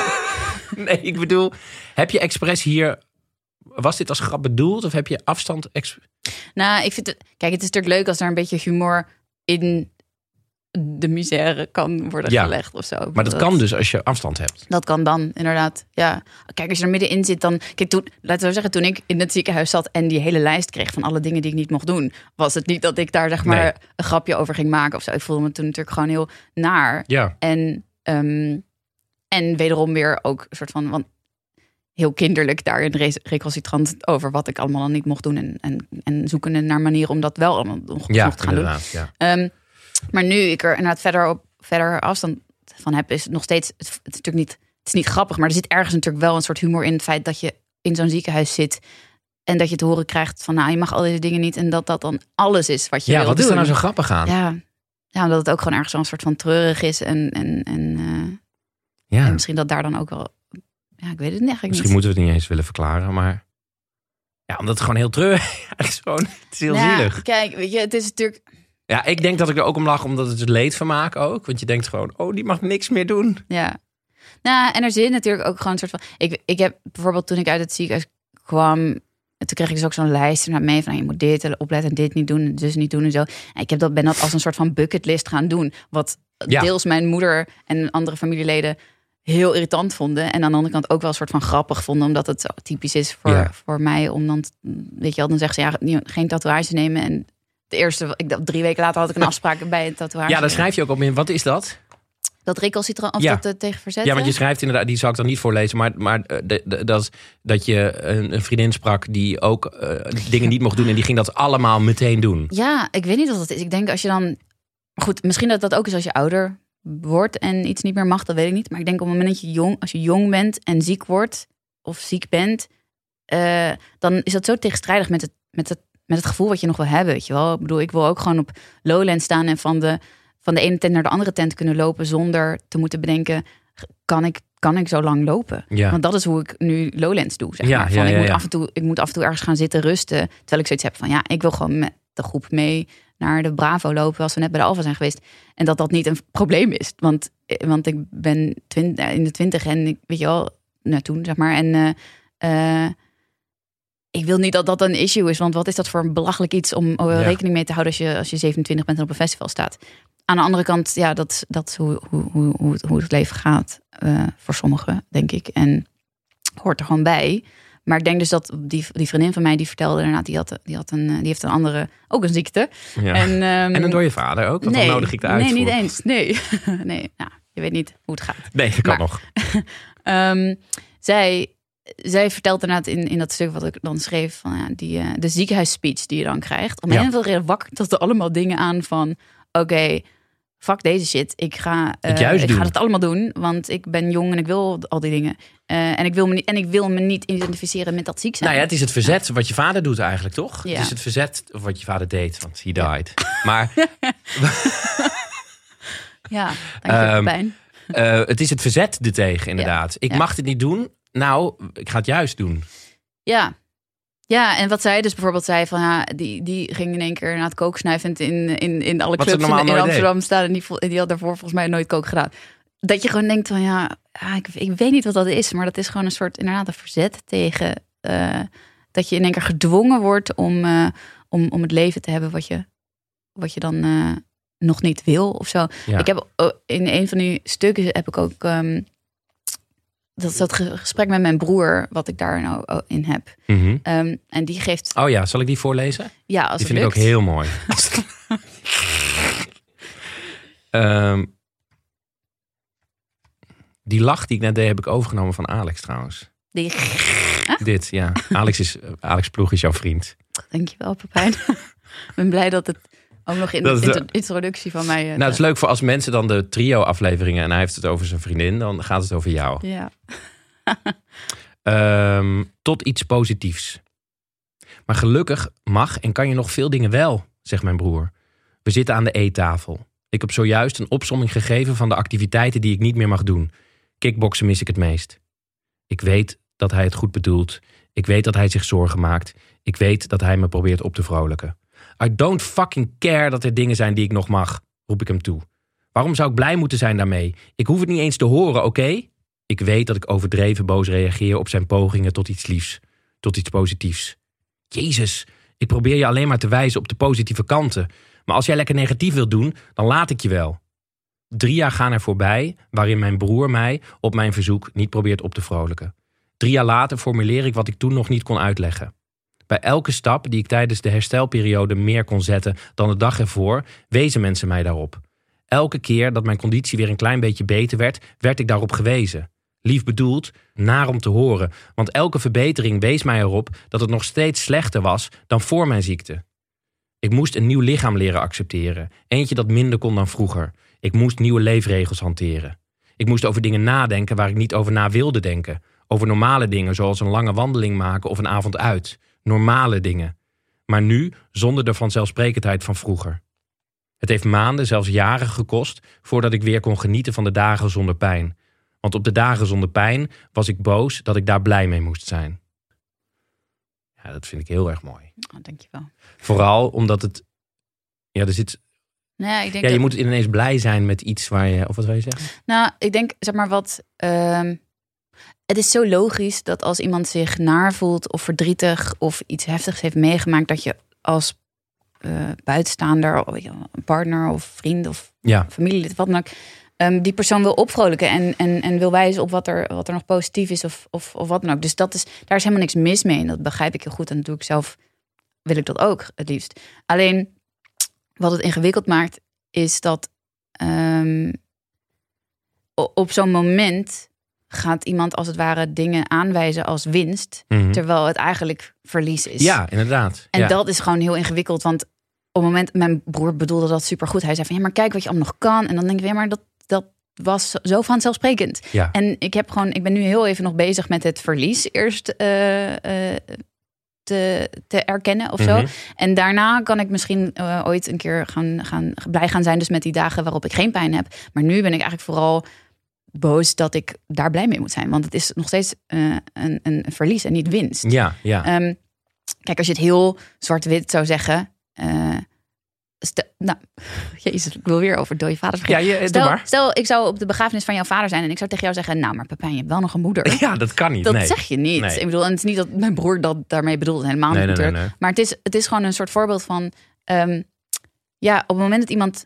Nee, ik bedoel, heb je expres hier, was dit als grap bedoeld? Of heb je afstand? Exp- Nou, ik vind het, kijk, het is natuurlijk leuk als er een beetje humor in de misère kan worden Ja, gelegd of zo. maar dat kan dus als je afstand hebt. Dat kan dan, inderdaad. Ja. Kijk, als je er middenin zit, dan... Kijk, toen, laten we zeggen, toen ik in het ziekenhuis zat en die hele lijst kreeg van alle dingen die ik niet mocht doen, was het niet dat ik daar, zeg maar, Nee. een grapje over ging maken of zo. Ik voelde me toen natuurlijk gewoon heel naar. Ja, En, um, en wederom weer ook een soort van... Want heel kinderlijk daarin re- recalcitrant over wat ik allemaal dan niet mocht doen. En, en, en zoekende naar manieren om dat wel allemaal nog, ja nog te gaan doen. inderdaad. Ja. Um, maar nu ik er inderdaad verder, op, verder afstand van heb, is het nog steeds... Het, het is natuurlijk niet, het is niet grappig, maar er zit ergens natuurlijk wel een soort humor in het feit dat je in zo'n ziekenhuis zit en dat je te horen krijgt van, nou, je mag al deze dingen niet en dat dat dan alles is wat je Ja, wil wat doen. is er nou zo grappig aan? Ja, ja, omdat het ook gewoon ergens zo'n soort van treurig is en, en, en, uh, Ja. en misschien dat daar dan ook wel... Ja, ik weet het eigenlijk Misschien niet. moeten we het niet eens willen verklaren, maar ja, omdat het gewoon heel treurig is. Gewoon, het is heel Nou ja, zielig. Kijk, weet je, het is natuurlijk... Ja, ik denk dat ik er ook om lach, omdat het is leedvermaak ook. Want je denkt gewoon, oh, die mag niks meer doen. Ja. Nou, en er zit natuurlijk ook gewoon een soort van... Ik, ik heb bijvoorbeeld toen ik uit het ziekenhuis kwam... Toen kreeg ik dus ook zo'n lijst naar mee van... Je moet dit opletten en dit niet doen en dus niet doen en zo. En ik heb dat, ben dat als een soort van bucketlist gaan doen. Wat Ja. deels mijn moeder en andere familieleden heel irritant vonden. En aan de andere kant ook wel een soort van grappig vonden. Omdat het zo typisch is voor, Ja. voor mij. Om dan, weet je wel, dan zeggen ze... Ja, geen tatoeage nemen. En de eerste, ik dacht, drie weken later had ik een afspraak bij een tatoeage. Ja, daar schrijf je ook op in. Wat is dat? Dat recalcitrant, of Ja. dat uh, tegen verzetten? Ja, want je schrijft inderdaad, die zal ik dan niet voorlezen, maar, maar uh, de, de, dat, is dat je een, een vriendin sprak die ook uh, dingen niet mocht doen en die ging dat allemaal meteen doen. Ja, ik weet niet wat dat is. Ik denk als je dan... Maar goed, misschien dat dat ook is als je ouder wordt en iets niet meer mag, dat weet ik niet. Maar ik denk op het moment dat je jong, als je jong bent en ziek wordt of ziek bent, uh, dan is dat zo tegenstrijdig met het, met, het, met het gevoel wat je nog wil hebben, weet je wel. Ik bedoel, ik wil ook gewoon op Lowland staan en van de, van de ene tent naar de andere tent kunnen lopen zonder te moeten bedenken, kan ik, kan ik zo lang lopen? Ja. Want dat is hoe ik nu Lowlands doe, zeg Ja, maar. Van, ja, ja, ik, moet ja. af en toe, ik moet af en toe ergens gaan zitten rusten, terwijl ik zoiets heb van, ja, ik wil gewoon met de groep mee naar de Bravo lopen als we net bij de Alfa zijn geweest. En dat dat niet een probleem is. Want, want ik ben twint, in de twintig en ik weet je wel, nou toen zeg maar. En uh, uh, ik wil niet dat dat een issue is. Want wat is dat voor een belachelijk iets om uh, Ja. rekening mee te houden als je, als je zevenentwintig bent en op een festival staat. Aan de andere kant, ja, dat, dat is hoe, hoe, hoe, hoe, het, hoe het leven gaat uh, voor sommigen, denk ik. En hoort er gewoon bij. Maar ik denk dus dat die, die vriendin van mij die vertelde inderdaad, die had, die had een, die heeft een andere, ook een ziekte. Ja. En, um, en een dode vader ook? Want nee, dan nodig ik de uit nee, voor. niet eens. Nee, nee. Nou, je weet niet hoe het gaat. Nee, dat kan maar, nog. um, zij, zij vertelt inderdaad in, in dat stuk wat ik dan schreef, van ja, die, uh, de ziekenhuisspeech die je dan krijgt. Om Ja. een of andere reden wakkert dat er allemaal dingen aan van, oké, okay, fuck deze shit. Ik ga, uh, ik ga het allemaal doen, want ik ben jong en ik wil al die dingen. Uh, en, ik wil me niet, en ik wil me niet identificeren met dat ziek zijn. Nou ja, het is het verzet ja. wat je vader doet eigenlijk, toch? Ja. Het is het verzet of wat je vader deed, want he died. Ja. Maar ja, dank je, um, pijn. Uh, het is het verzet ertegen, inderdaad. Ja. Ik ja. mag dit niet doen. Nou, ik ga het juist doen. Ja. Ja, en wat zij dus bijvoorbeeld zei van ja, die, die ging in één keer naar het kooksnuivend in, in, in alle clubs in, in Amsterdam deed. staan. En die, die had daarvoor volgens mij nooit kook gedaan. Dat je gewoon denkt van ja, ik, ik weet niet wat dat is, maar dat is gewoon een soort inderdaad een verzet tegen uh, dat je in één keer gedwongen wordt om, uh, om, om het leven te hebben wat je, wat je dan uh, nog niet wil of zo. Ja. Ik heb uh, in een van die stukken heb ik ook um, dat is dat gesprek met mijn broer, wat ik daar nou in heb. Mm-hmm. Um, en die geeft... Oh ja, zal ik die voorlezen? Ja, als die het vind lukt. ik ook heel mooi. um, die lach die ik net deed, heb ik overgenomen van Alex trouwens. Die... Dit, ja. Alex, is, Alex Ploeg is jouw vriend. Dankjewel, Pepijn. Ik ben blij dat het ook nog in de, de introductie van mij... Nou, het is leuk voor als mensen dan de trio-afleveringen... en hij heeft het over zijn vriendin, dan gaat het over jou. Ja. um, tot iets positiefs. Maar gelukkig mag en kan je nog veel dingen wel, zegt mijn broer. We zitten aan de eettafel. Ik heb zojuist een opsomming gegeven van de activiteiten die ik niet meer mag doen. Kickboksen mis ik het meest. Ik weet dat hij het goed bedoelt. Ik weet dat hij zich zorgen maakt. Ik weet dat hij me probeert op te vrolijken. I don't fucking care dat er dingen zijn die ik nog mag, roep ik hem toe. Waarom zou ik blij moeten zijn daarmee? Ik hoef het niet eens te horen, oké? Okay? Ik weet dat ik overdreven boos reageer op zijn pogingen tot iets liefs. Tot iets positiefs. Jezus, ik probeer je alleen maar te wijzen op de positieve kanten. Maar als jij lekker negatief wilt doen, dan laat ik je wel. Drie jaar gaan er voorbij, waarin mijn broer mij op mijn verzoek niet probeert op te vrolijken. Drie jaar later formuleer ik wat ik toen nog niet kon uitleggen. Bij elke stap die ik tijdens de herstelperiode meer kon zetten dan de dag ervoor, wezen mensen mij daarop. Elke keer dat mijn conditie weer een klein beetje beter werd, werd ik daarop gewezen. Lief bedoeld, naar om te horen, want elke verbetering wees mij erop dat het nog steeds slechter was dan voor mijn ziekte. Ik moest een nieuw lichaam leren accepteren, eentje dat minder kon dan vroeger. Ik moest nieuwe leefregels hanteren. Ik moest over dingen nadenken waar ik niet over na wilde denken. Over normale dingen zoals een lange wandeling maken of een avond uit. Normale dingen. Maar nu zonder de vanzelfsprekendheid van vroeger. Het heeft maanden, zelfs jaren gekost voordat ik weer kon genieten van de dagen zonder pijn. Want op de dagen zonder pijn was ik boos dat ik daar blij mee moest zijn. Ja, dat vind ik heel erg mooi. Oh, dankjewel. Vooral omdat het... Ja, er zit... Nou, ik denk ja, je dat... moet ineens blij zijn met iets waar je... Of wat wil je zeggen? Nou, ik denk, zeg maar wat... Um, het is zo logisch dat als iemand zich naar voelt of verdrietig of iets heftigs heeft meegemaakt, dat je als uh, buitenstaander, of een partner of vriend of ja. familielid, wat dan ook, um, die persoon wil opvrolijken en, en, en wil wijzen op wat er, wat er nog positief is of, of, of wat dan ook. Dus dat is, daar is helemaal niks mis mee en dat begrijp ik heel goed en dat doe ik zelf, wil ik dat ook het liefst. Alleen, wat het ingewikkeld maakt, is dat um, op zo'n moment gaat iemand als het ware dingen aanwijzen als winst, mm-hmm. terwijl het eigenlijk verlies is. Ja, inderdaad. En ja. dat is gewoon heel ingewikkeld, want op het moment, mijn broer bedoelde dat supergoed. Hij zei van, ja, maar kijk wat je allemaal nog kan. En dan denk ik, ja, maar dat, dat was zo vanzelfsprekend. Ja. En ik heb gewoon, ik ben nu heel even nog bezig met het verlies eerst uh, uh, te, te erkennen of mm-hmm. zo. En daarna kan ik misschien uh, ooit een keer gaan, gaan blij gaan zijn, dus met die dagen waarop ik geen pijn heb. Maar nu ben ik eigenlijk vooral boos dat ik daar blij mee moet zijn. Want het is nog steeds uh, een, een verlies en niet winst. Ja, ja. Um, kijk, als je het heel zwart-wit zou zeggen... Uh, stel, nou, jezus, ik wil weer over dode vaders beginnen. Ja, je, stel, doe maar. Stel, ik zou op de begrafenis van jouw vader zijn en ik zou tegen jou zeggen, nou, maar Pepijn, je hebt wel nog een moeder. Ja, dat kan niet. Dat nee. zeg je niet. Nee. Ik bedoel, en het is niet dat mijn broer dat daarmee bedoelt. Helemaal nee, niet nee, natuurlijk. Nee, nee. Maar het is, het is gewoon een soort voorbeeld van... Um, ja, op het moment dat iemand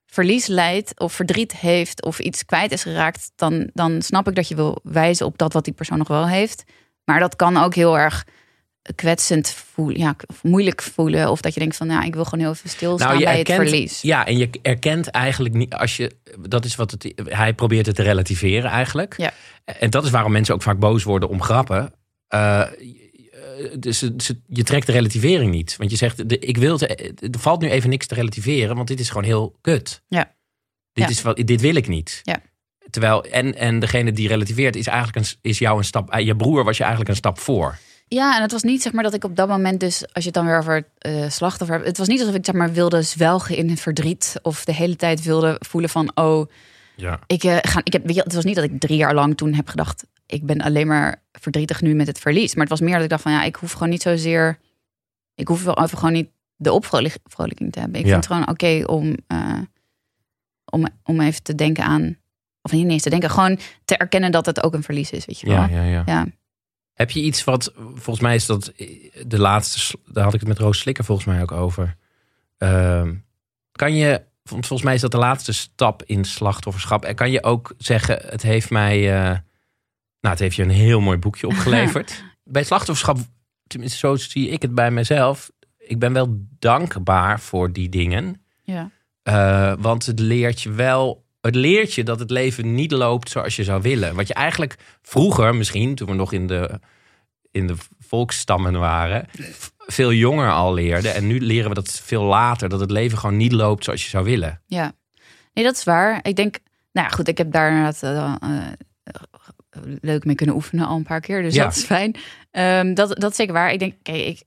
verlies lijdt of verdriet heeft of iets kwijt is geraakt, dan, dan snap ik dat je wil wijzen op dat wat die persoon nog wel heeft. Maar dat kan ook heel erg kwetsend voelen, ja, of moeilijk voelen. Of dat je denkt van, nou, ik wil gewoon heel even stilstaan nou, bij erkent, het verlies. Ja, en je erkent eigenlijk niet, als je, dat is wat het, hij probeert het te relativeren eigenlijk. Ja. En dat is waarom mensen ook vaak boos worden om grappen. Uh, dus je trekt de relativering niet. Want je zegt, de, ik wil te, er valt nu even niks te relativeren, want dit is gewoon heel kut. Ja. Dit, ja. is wat, dit wil ik niet. Ja. Terwijl, en, en degene die relativeert is eigenlijk een, is jou een stap, je broer was je eigenlijk een stap voor. Ja, en het was niet zeg maar dat ik op dat moment dus, als je het dan weer over uh, slachtoffer hebt, het was niet alsof ik zeg maar wilde zwelgen in verdriet of de hele tijd wilde voelen van, oh, ja. ik uh, ga, ik heb, weet je, het was niet dat ik drie jaar lang toen heb gedacht, ik ben alleen maar verdrietig nu met het verlies. Maar het was meer dat ik dacht van, ja, ik hoef gewoon niet zozeer, ik hoef wel even gewoon niet de opvrolijking te hebben. Ik ja. vind het gewoon oké okay om, uh, om, om even te denken aan, of niet eens te denken, gewoon te erkennen dat het ook een verlies is, weet je wel. Ja, ja, ja. ja. Heb je iets wat, volgens mij is dat de laatste, daar had ik het met Roos Slikker volgens mij ook over. Uh, kan je, volgens mij is dat de laatste stap in slachtofferschap. En kan je ook zeggen, het heeft mij, uh, nou het heeft je een heel mooi boekje opgeleverd. Bij slachtofferschap, tenminste zo zie ik het bij mezelf. Ik ben wel dankbaar voor die dingen. Ja. Uh, want het leert je wel... Het leert je dat het leven niet loopt zoals je zou willen. Wat je eigenlijk vroeger, misschien toen we nog in de, in de volksstammen waren, veel jonger al leerden. En nu leren we dat veel later, dat het leven gewoon niet loopt zoals je zou willen. Ja, nee, dat is waar. Ik denk, nou ja, goed, ik heb daar inderdaad uh, uh, leuk mee kunnen oefenen al een paar keer. Dus ja. dat is fijn. Um, dat, dat is zeker waar. Ik denk, kijk, ik,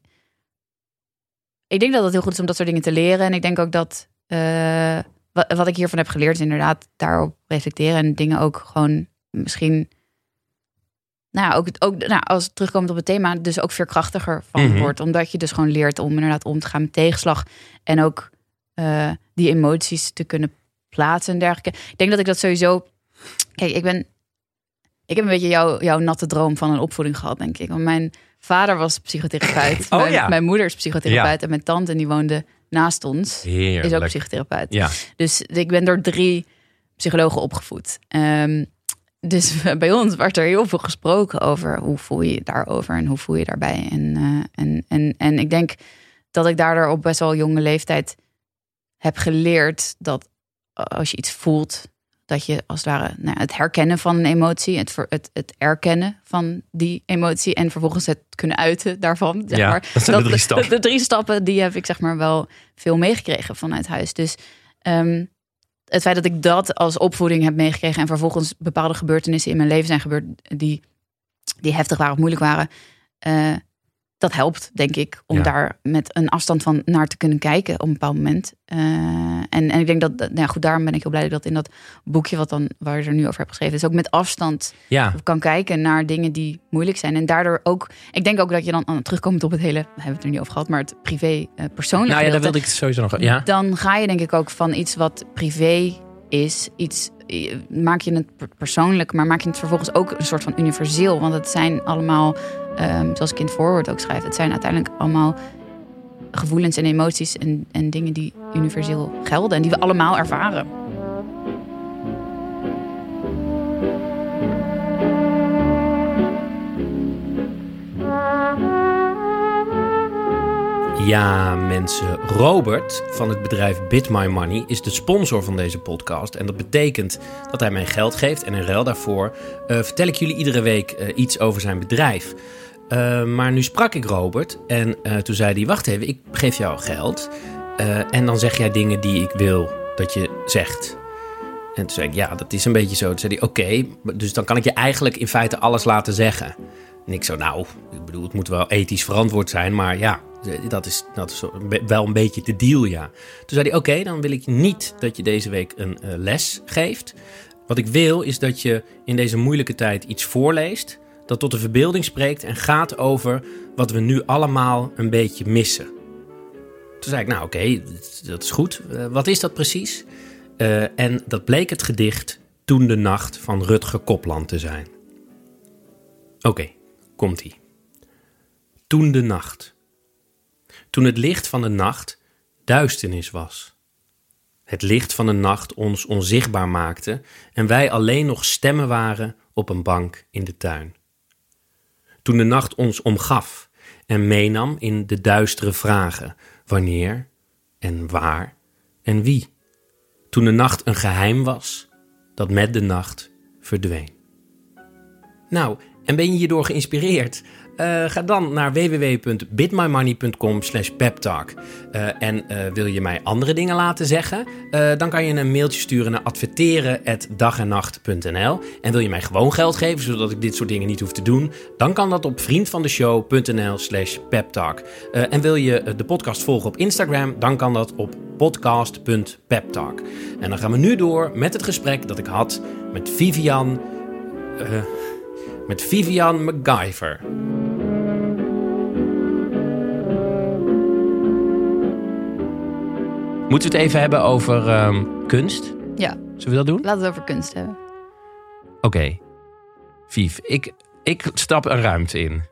ik denk dat het heel goed is om dat soort dingen te leren. En ik denk ook dat... Uh, Wat, wat ik hiervan heb geleerd is inderdaad daarop reflecteren en dingen ook gewoon misschien, nou ook, ook nou, als het terugkomt op het thema, dus ook veerkrachtiger van mm-hmm. wordt. Omdat je dus gewoon leert om inderdaad om te gaan met tegenslag en ook uh, die emoties te kunnen plaatsen en dergelijke. Ik denk dat ik dat sowieso, kijk, ik ben, ik heb een beetje jouw, jouw natte droom van een opvoeding gehad, denk ik. Want mijn vader was psychotherapeut, oh, mijn, ja. mijn moeder is psychotherapeut ja. en mijn tante die woonde naast ons. Heerlijk. Is ook psychotherapeut. Ja. Dus ik ben door drie psychologen opgevoed. Um, dus bij ons werd er heel veel gesproken over hoe voel je je daarover en hoe voel je daarbij. En, uh, en, en, en ik denk dat ik daardoor op best wel jonge leeftijd heb geleerd dat als je iets voelt, dat je als het ware nou, het herkennen van een emotie, het, het, het erkennen van die emotie en vervolgens het kunnen uiten daarvan. Zeg ja, maar. dat zijn dat, de drie stappen. De, de drie stappen, die heb ik zeg maar wel veel meegekregen vanuit huis. Dus um, het feit dat ik dat als opvoeding heb meegekregen en vervolgens bepaalde gebeurtenissen in mijn leven zijn gebeurd die, die heftig waren of moeilijk waren, uh, dat helpt, denk ik, om ja. daar met een afstand van naar te kunnen kijken op een bepaald moment. Uh, en, en ik denk dat, nou ja, goed, daarom ben ik heel blij dat ik dat in dat boekje wat dan, waar je er nu over hebt geschreven, dus ook met afstand ja. kan kijken naar dingen die moeilijk zijn. En daardoor ook, ik denk ook dat je dan aan terugkomt op het hele, we hebben het er niet over gehad, maar het privé uh, persoonlijk Nou ja, gedeelte, dat wilde ik sowieso nog. Ja. Dan ga je denk ik ook van iets wat privé is, iets, maak je het persoonlijk, maar maak je het vervolgens ook een soort van universeel. Want het zijn allemaal, um, zoals ik in het voorwoord ook schrijf, het zijn uiteindelijk allemaal gevoelens en emoties en, en dingen die universeel gelden en die we allemaal ervaren. Ja, mensen. Robert van het bedrijf Bit My Money is de sponsor van deze podcast. En dat betekent dat hij mij geld geeft. En in ruil daarvoor uh, vertel ik jullie iedere week uh, iets over zijn bedrijf. Uh, maar nu sprak ik Robert en uh, toen zei hij, wacht even, ik geef jou geld. Uh, en dan zeg jij dingen die ik wil dat je zegt. En toen zei ik, ja, dat is een beetje zo. Toen zei hij, oké, okay, dus dan kan ik je eigenlijk in feite alles laten zeggen. En ik zo, nou, ik bedoel, het moet wel ethisch verantwoord zijn, maar ja, dat is, dat is wel een beetje de deal, ja. Toen zei hij, oké, okay, dan wil ik niet dat je deze week een uh, les geeft. Wat ik wil is dat je in deze moeilijke tijd iets voorleest, dat tot de verbeelding spreekt en gaat over wat we nu allemaal een beetje missen. Toen zei ik, nou oké, okay, dat is goed. Uh, wat is dat precies? Uh, en dat bleek het gedicht Toen de Nacht van Rutger Kopland te zijn. Oké, okay, komt-ie. Toen de nacht. Toen het licht van de nacht duisternis was. het licht van de nacht ons onzichtbaar maakte en wij alleen nog stemmen waren op een bank in de tuin. Toen de nacht ons omgaf en meenam in de duistere vragen, wanneer en waar en wie. Toen de nacht een geheim was, dat met de nacht verdween. Nou, en ben je hierdoor geïnspireerd? Uh, ga dan naar w w w punt bitmymoney punt com slash peptalk. Uh, en uh, wil je mij andere dingen laten zeggen? Uh, dan kan je een mailtje sturen naar adverteren at dag en nacht punt n l. En wil je mij gewoon geld geven, zodat ik dit soort dingen niet hoef te doen? Dan kan dat op vriendvandeshow punt n l slash peptalk. Uh, en wil je de podcast volgen op Instagram? Dan kan dat op podcast punt peptalk. En dan gaan we nu door met het gesprek dat ik had met Vivian... Uh, met Vivian MacGyver. Moeten we het even hebben over um, kunst? Ja. Zullen we dat doen? Laten we het over kunst hebben. Oké. Okay. Viv, ik, ik stap een ruimte in.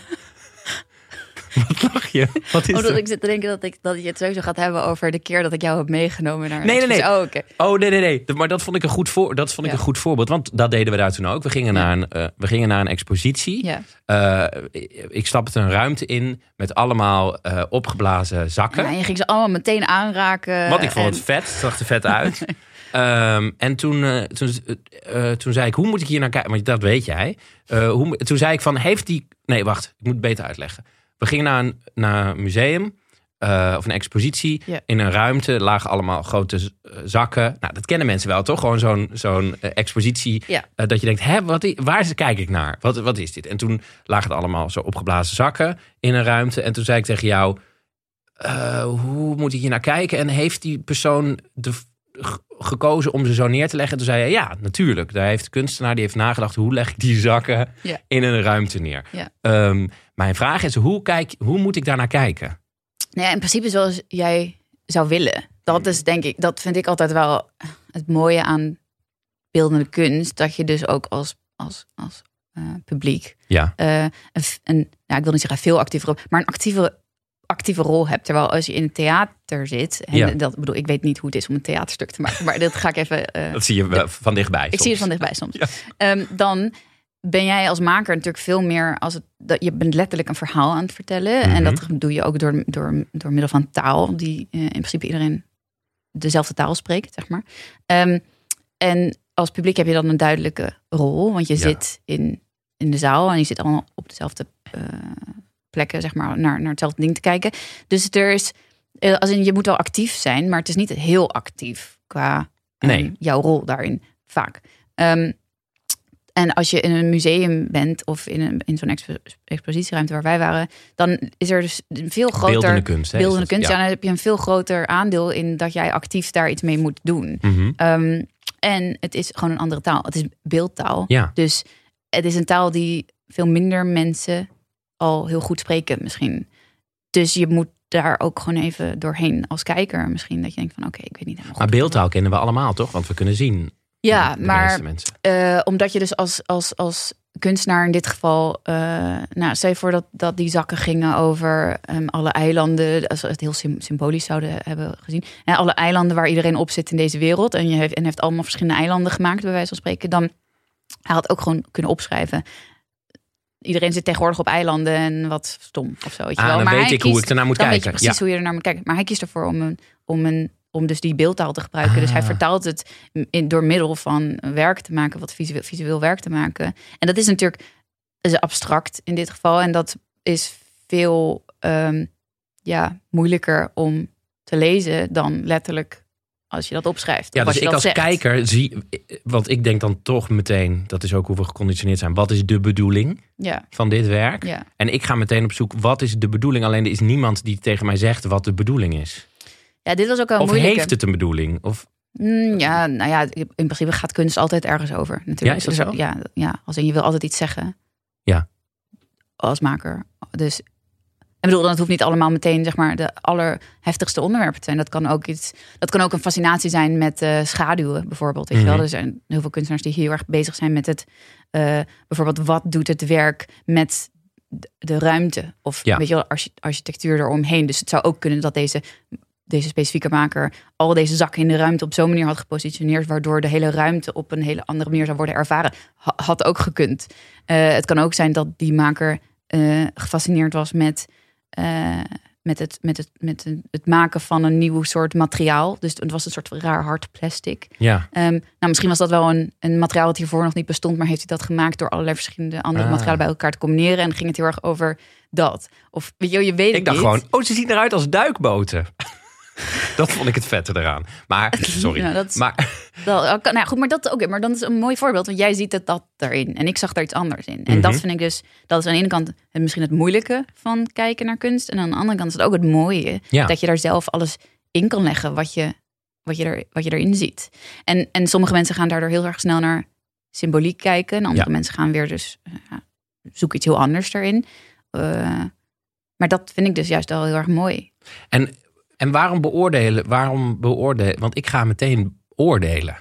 Wat lach je? Wat is Omdat er? ik zit te denken dat, ik, dat je het sowieso gaat hebben over de keer dat ik jou heb meegenomen naar een Nee, nee, nee. Oh, okay. oh, nee, nee, nee. Maar dat vond ik een goed, voor, dat vond ik ja. een goed voorbeeld. Want dat deden we daar toen ook. We gingen, ja. naar, een, uh, we gingen naar een expositie. Ja. Uh, ik stapte een ruimte in met allemaal uh, opgeblazen zakken. Ja, en je ging ze allemaal meteen aanraken. Want ik vond en... het vet. Het zag er vet uit. um, en toen, uh, toen, uh, toen zei ik, hoe moet ik hier naar kijken? Want dat weet jij. Uh, hoe, toen zei ik van, heeft die... Nee, wacht. Ik moet het beter uitleggen. We gingen naar een, naar een museum uh, of een expositie. Ja. In een ruimte lagen allemaal grote z- zakken. Nou, dat kennen mensen wel, toch? Gewoon zo'n, zo'n uh, expositie. Ja. Uh, dat je denkt, hè, wat is, waar kijk ik naar? Wat, wat is dit? En toen lagen het allemaal zo opgeblazen zakken in een ruimte. En toen zei ik tegen jou, uh, hoe moet ik hier naar kijken? En heeft die persoon de, g- gekozen om ze zo neer te leggen? En toen zei je, ja, natuurlijk. Daar heeft de kunstenaar die heeft nagedacht, hoe leg ik die zakken ja. in een ruimte neer? Ja. Um, Mijn vraag is, hoe, kijk, hoe moet ik daar naar kijken? Nou ja, in principe zoals jij zou willen. Dat is denk ik, dat vind ik altijd wel het mooie aan beeldende kunst. Dat je dus ook als, als, als uh, publiek ja. uh, een, een, nou, ik wil niet zeggen veel actiever, maar een actieve, actieve rol hebt. Terwijl als je in het theater zit, en ja. dat bedoel, ik weet niet hoe het is om een theaterstuk te maken, maar dit ga ik even. Uh, dat zie je uh, van dichtbij. Ik soms. zie het van dichtbij soms. Ja. Um, dan ben jij als maker natuurlijk veel meer als het, dat je bent letterlijk een verhaal aan het vertellen. Mm-hmm. En dat doe je ook door, door, door middel van taal, die uh, in principe iedereen dezelfde taal spreekt, zeg maar. Um, en als publiek heb je dan een duidelijke rol, want je ja. zit in, in de zaal en je zit allemaal op dezelfde uh, plekken, zeg maar, naar, naar hetzelfde ding te kijken. Dus er is, uh, als in, je moet wel actief zijn, maar het is niet heel actief qua um, nee. jouw rol daarin, vaak. Um, En als je in een museum bent of in, een, in zo'n expo- expositieruimte waar wij waren, dan is er dus een veel groter... Beeldende kunst. Hè, beeldende kunst, ja. ja. Dan heb je een veel groter aandeel in dat jij actief daar iets mee moet doen. Mm-hmm. Um, en het is gewoon een andere taal. Het is beeldtaal. Ja. Dus het is een taal die veel minder mensen al heel goed spreken misschien. Dus je moet daar ook gewoon even doorheen als kijker misschien. Dat je denkt van oké, okay, ik weet niet helemaal Maar beeldtaal kennen we allemaal, toch? Want we kunnen zien... Ja, de maar uh, omdat je dus als, als, als kunstenaar in dit geval... Uh, nou, stel je voor dat, dat die zakken gingen over um, alle eilanden... als we het heel sim- symbolisch zouden hebben gezien... En alle eilanden waar iedereen op zit in deze wereld... en je heeft, en heeft allemaal verschillende eilanden gemaakt, bij wijze van spreken... dan hij had ook gewoon kunnen opschrijven... Iedereen zit tegenwoordig op eilanden en wat stom of zo. Weet je ah, wel. Dan maar weet ik kiest, hoe ik ernaar moet dan kijken. Weet je precies ja. hoe je ernaar moet kijken. Maar hij kiest ervoor om een... Om een om dus die beeldtaal te gebruiken. Ah. Dus hij vertaalt het in, door middel van werk te maken, wat visueel, visueel werk te maken. En dat is natuurlijk is abstract in dit geval. En dat is veel um, ja, moeilijker om te lezen dan letterlijk als je dat opschrijft. Ja, dus als ik als zegt. kijker zie, want ik denk dan toch meteen, dat is ook hoe we geconditioneerd zijn, wat is de bedoeling ja. van dit werk? Ja. En ik ga meteen op zoek, wat is de bedoeling? Alleen er is niemand die tegen mij zegt wat de bedoeling is. Ja, dit was ook wel of moeilijk. heeft het een bedoeling? Of... Mm, ja, nou ja, in principe gaat kunst altijd ergens over. Natuurlijk. Ja, is dat zo? Ja, ja, als in je wil altijd iets zeggen. Ja. Als maker. Dus, ik bedoel, dat hoeft niet allemaal meteen, zeg maar, de allerheftigste onderwerpen te zijn. Dat kan ook iets, dat kan ook een fascinatie zijn met uh, schaduwen, bijvoorbeeld. Weet mm-hmm. je wel? Er zijn heel veel kunstenaars die heel erg bezig zijn met het, uh, bijvoorbeeld, wat doet het werk met de ruimte? Of, ja. weet je wel, architectuur eromheen. Dus het zou ook kunnen dat deze deze specifieke maker al deze zakken in de ruimte op zo'n manier had gepositioneerd, waardoor de hele ruimte op een hele andere manier zou worden ervaren. Ha, had ook gekund. Uh, het kan ook zijn dat die maker uh, gefascineerd was met, uh, met, het, met, het, met het maken van een nieuw soort materiaal. Dus het was een soort raar hard plastic. Ja. Um, nou, misschien was dat wel een, een materiaal dat hiervoor nog niet bestond, maar heeft hij dat gemaakt door allerlei verschillende andere ah. materialen bij elkaar te combineren. En ging het heel erg over dat. Of weet je, je weet het Ik dacht niet. gewoon, oh, ze zien eruit als duikboten. Dat vond ik het vette eraan. Maar, sorry. Ja, dat is, maar, dat, nou goed, maar dat ook. Maar dan is een mooi voorbeeld, want jij ziet het dat erin. En ik zag daar iets anders in. En mm-hmm. dat vind ik dus, dat is aan de ene kant het, misschien het moeilijke van kijken naar kunst. En aan de andere kant is het ook het mooie. Ja. Dat je daar zelf alles in kan leggen wat je, wat je, er, wat je erin ziet. En, en sommige mensen gaan daardoor heel erg snel naar symboliek kijken. En andere ja. mensen gaan weer dus uh, zoeken iets heel anders erin. Uh, maar dat vind ik dus juist wel heel erg mooi. En En waarom beoordelen? Waarom beoordelen? Want ik ga meteen oordelen.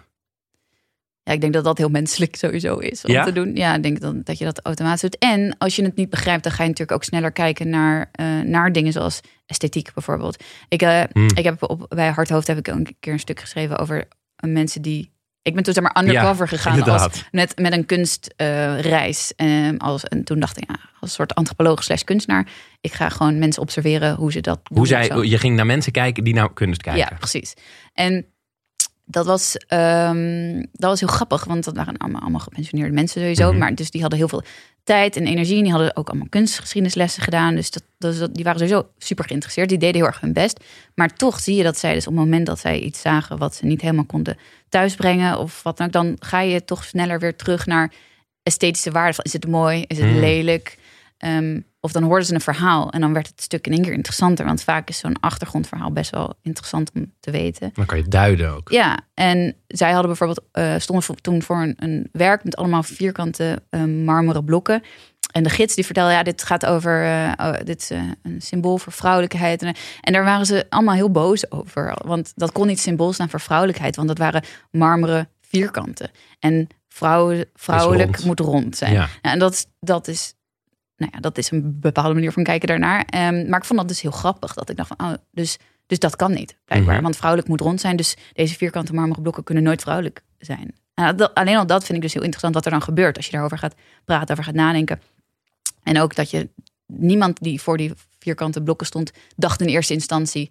Ja, ik denk dat dat heel menselijk sowieso is om ja? te doen. Ja, ik denk dat, dat je dat automatisch doet. En als je het niet begrijpt, dan ga je natuurlijk ook sneller kijken naar, uh, naar dingen zoals esthetiek bijvoorbeeld. Ik, uh, hmm. ik heb op, bij Hardhoofd heb ik ook een keer een stuk geschreven over uh, mensen die... Ik ben toen zeg maar undercover ja, gegaan als, met, met een kunstreis. Uh, als, en toen dacht ik, ja, als een soort antropoloog slash kunstenaar. Ik ga gewoon mensen observeren hoe ze dat doen. Hoe zij, je ging naar mensen kijken die naar kunst kijken. Ja, precies. En dat was, um, dat was heel grappig. Want dat waren allemaal, allemaal gepensioneerde mensen sowieso. Mm-hmm. Maar dus die hadden heel veel tijd en energie. En die hadden ook allemaal kunstgeschiedenislessen gedaan. Dus dat, dat, die waren sowieso super geïnteresseerd. Die deden heel erg hun best. Maar toch zie je dat zij dus op het moment dat zij iets zagen wat ze niet helemaal konden thuisbrengen of wat dan ook, dan ga je toch sneller weer terug naar esthetische waarde. Is het mooi? Is het mm. lelijk? Um, of dan hoorden ze een verhaal en dan werd het stuk in één keer interessanter. Want vaak is zo'n achtergrondverhaal best wel interessant om te weten. Dan kan je duiden ook. Ja, en zij hadden bijvoorbeeld uh, stonden toen voor een, een werk met allemaal vierkante uh, marmeren blokken. En de gids die vertelde, ja, dit gaat over, uh, oh, dit is uh, een symbool voor vrouwelijkheid. En, en daar waren ze allemaal heel boos over. Want dat kon niet symbool staan voor vrouwelijkheid. Want dat waren marmeren vierkanten. En vrouw, vrouwelijk rond. Moet rond zijn. Ja. Ja, en dat, dat is... Nou ja, dat is een bepaalde manier van kijken daarnaar. Um, maar ik vond dat dus heel grappig. Dat ik dacht van, oh, dus, dus dat kan niet, blijkbaar. Mm-hmm. Want vrouwelijk moet rond zijn. Dus deze vierkante marmeren blokken kunnen nooit vrouwelijk zijn. Nou, dat, alleen al dat vind ik dus heel interessant wat er dan gebeurt. Als je daarover gaat praten, over gaat nadenken. En ook dat je niemand die voor die vierkante blokken stond, dacht in eerste instantie,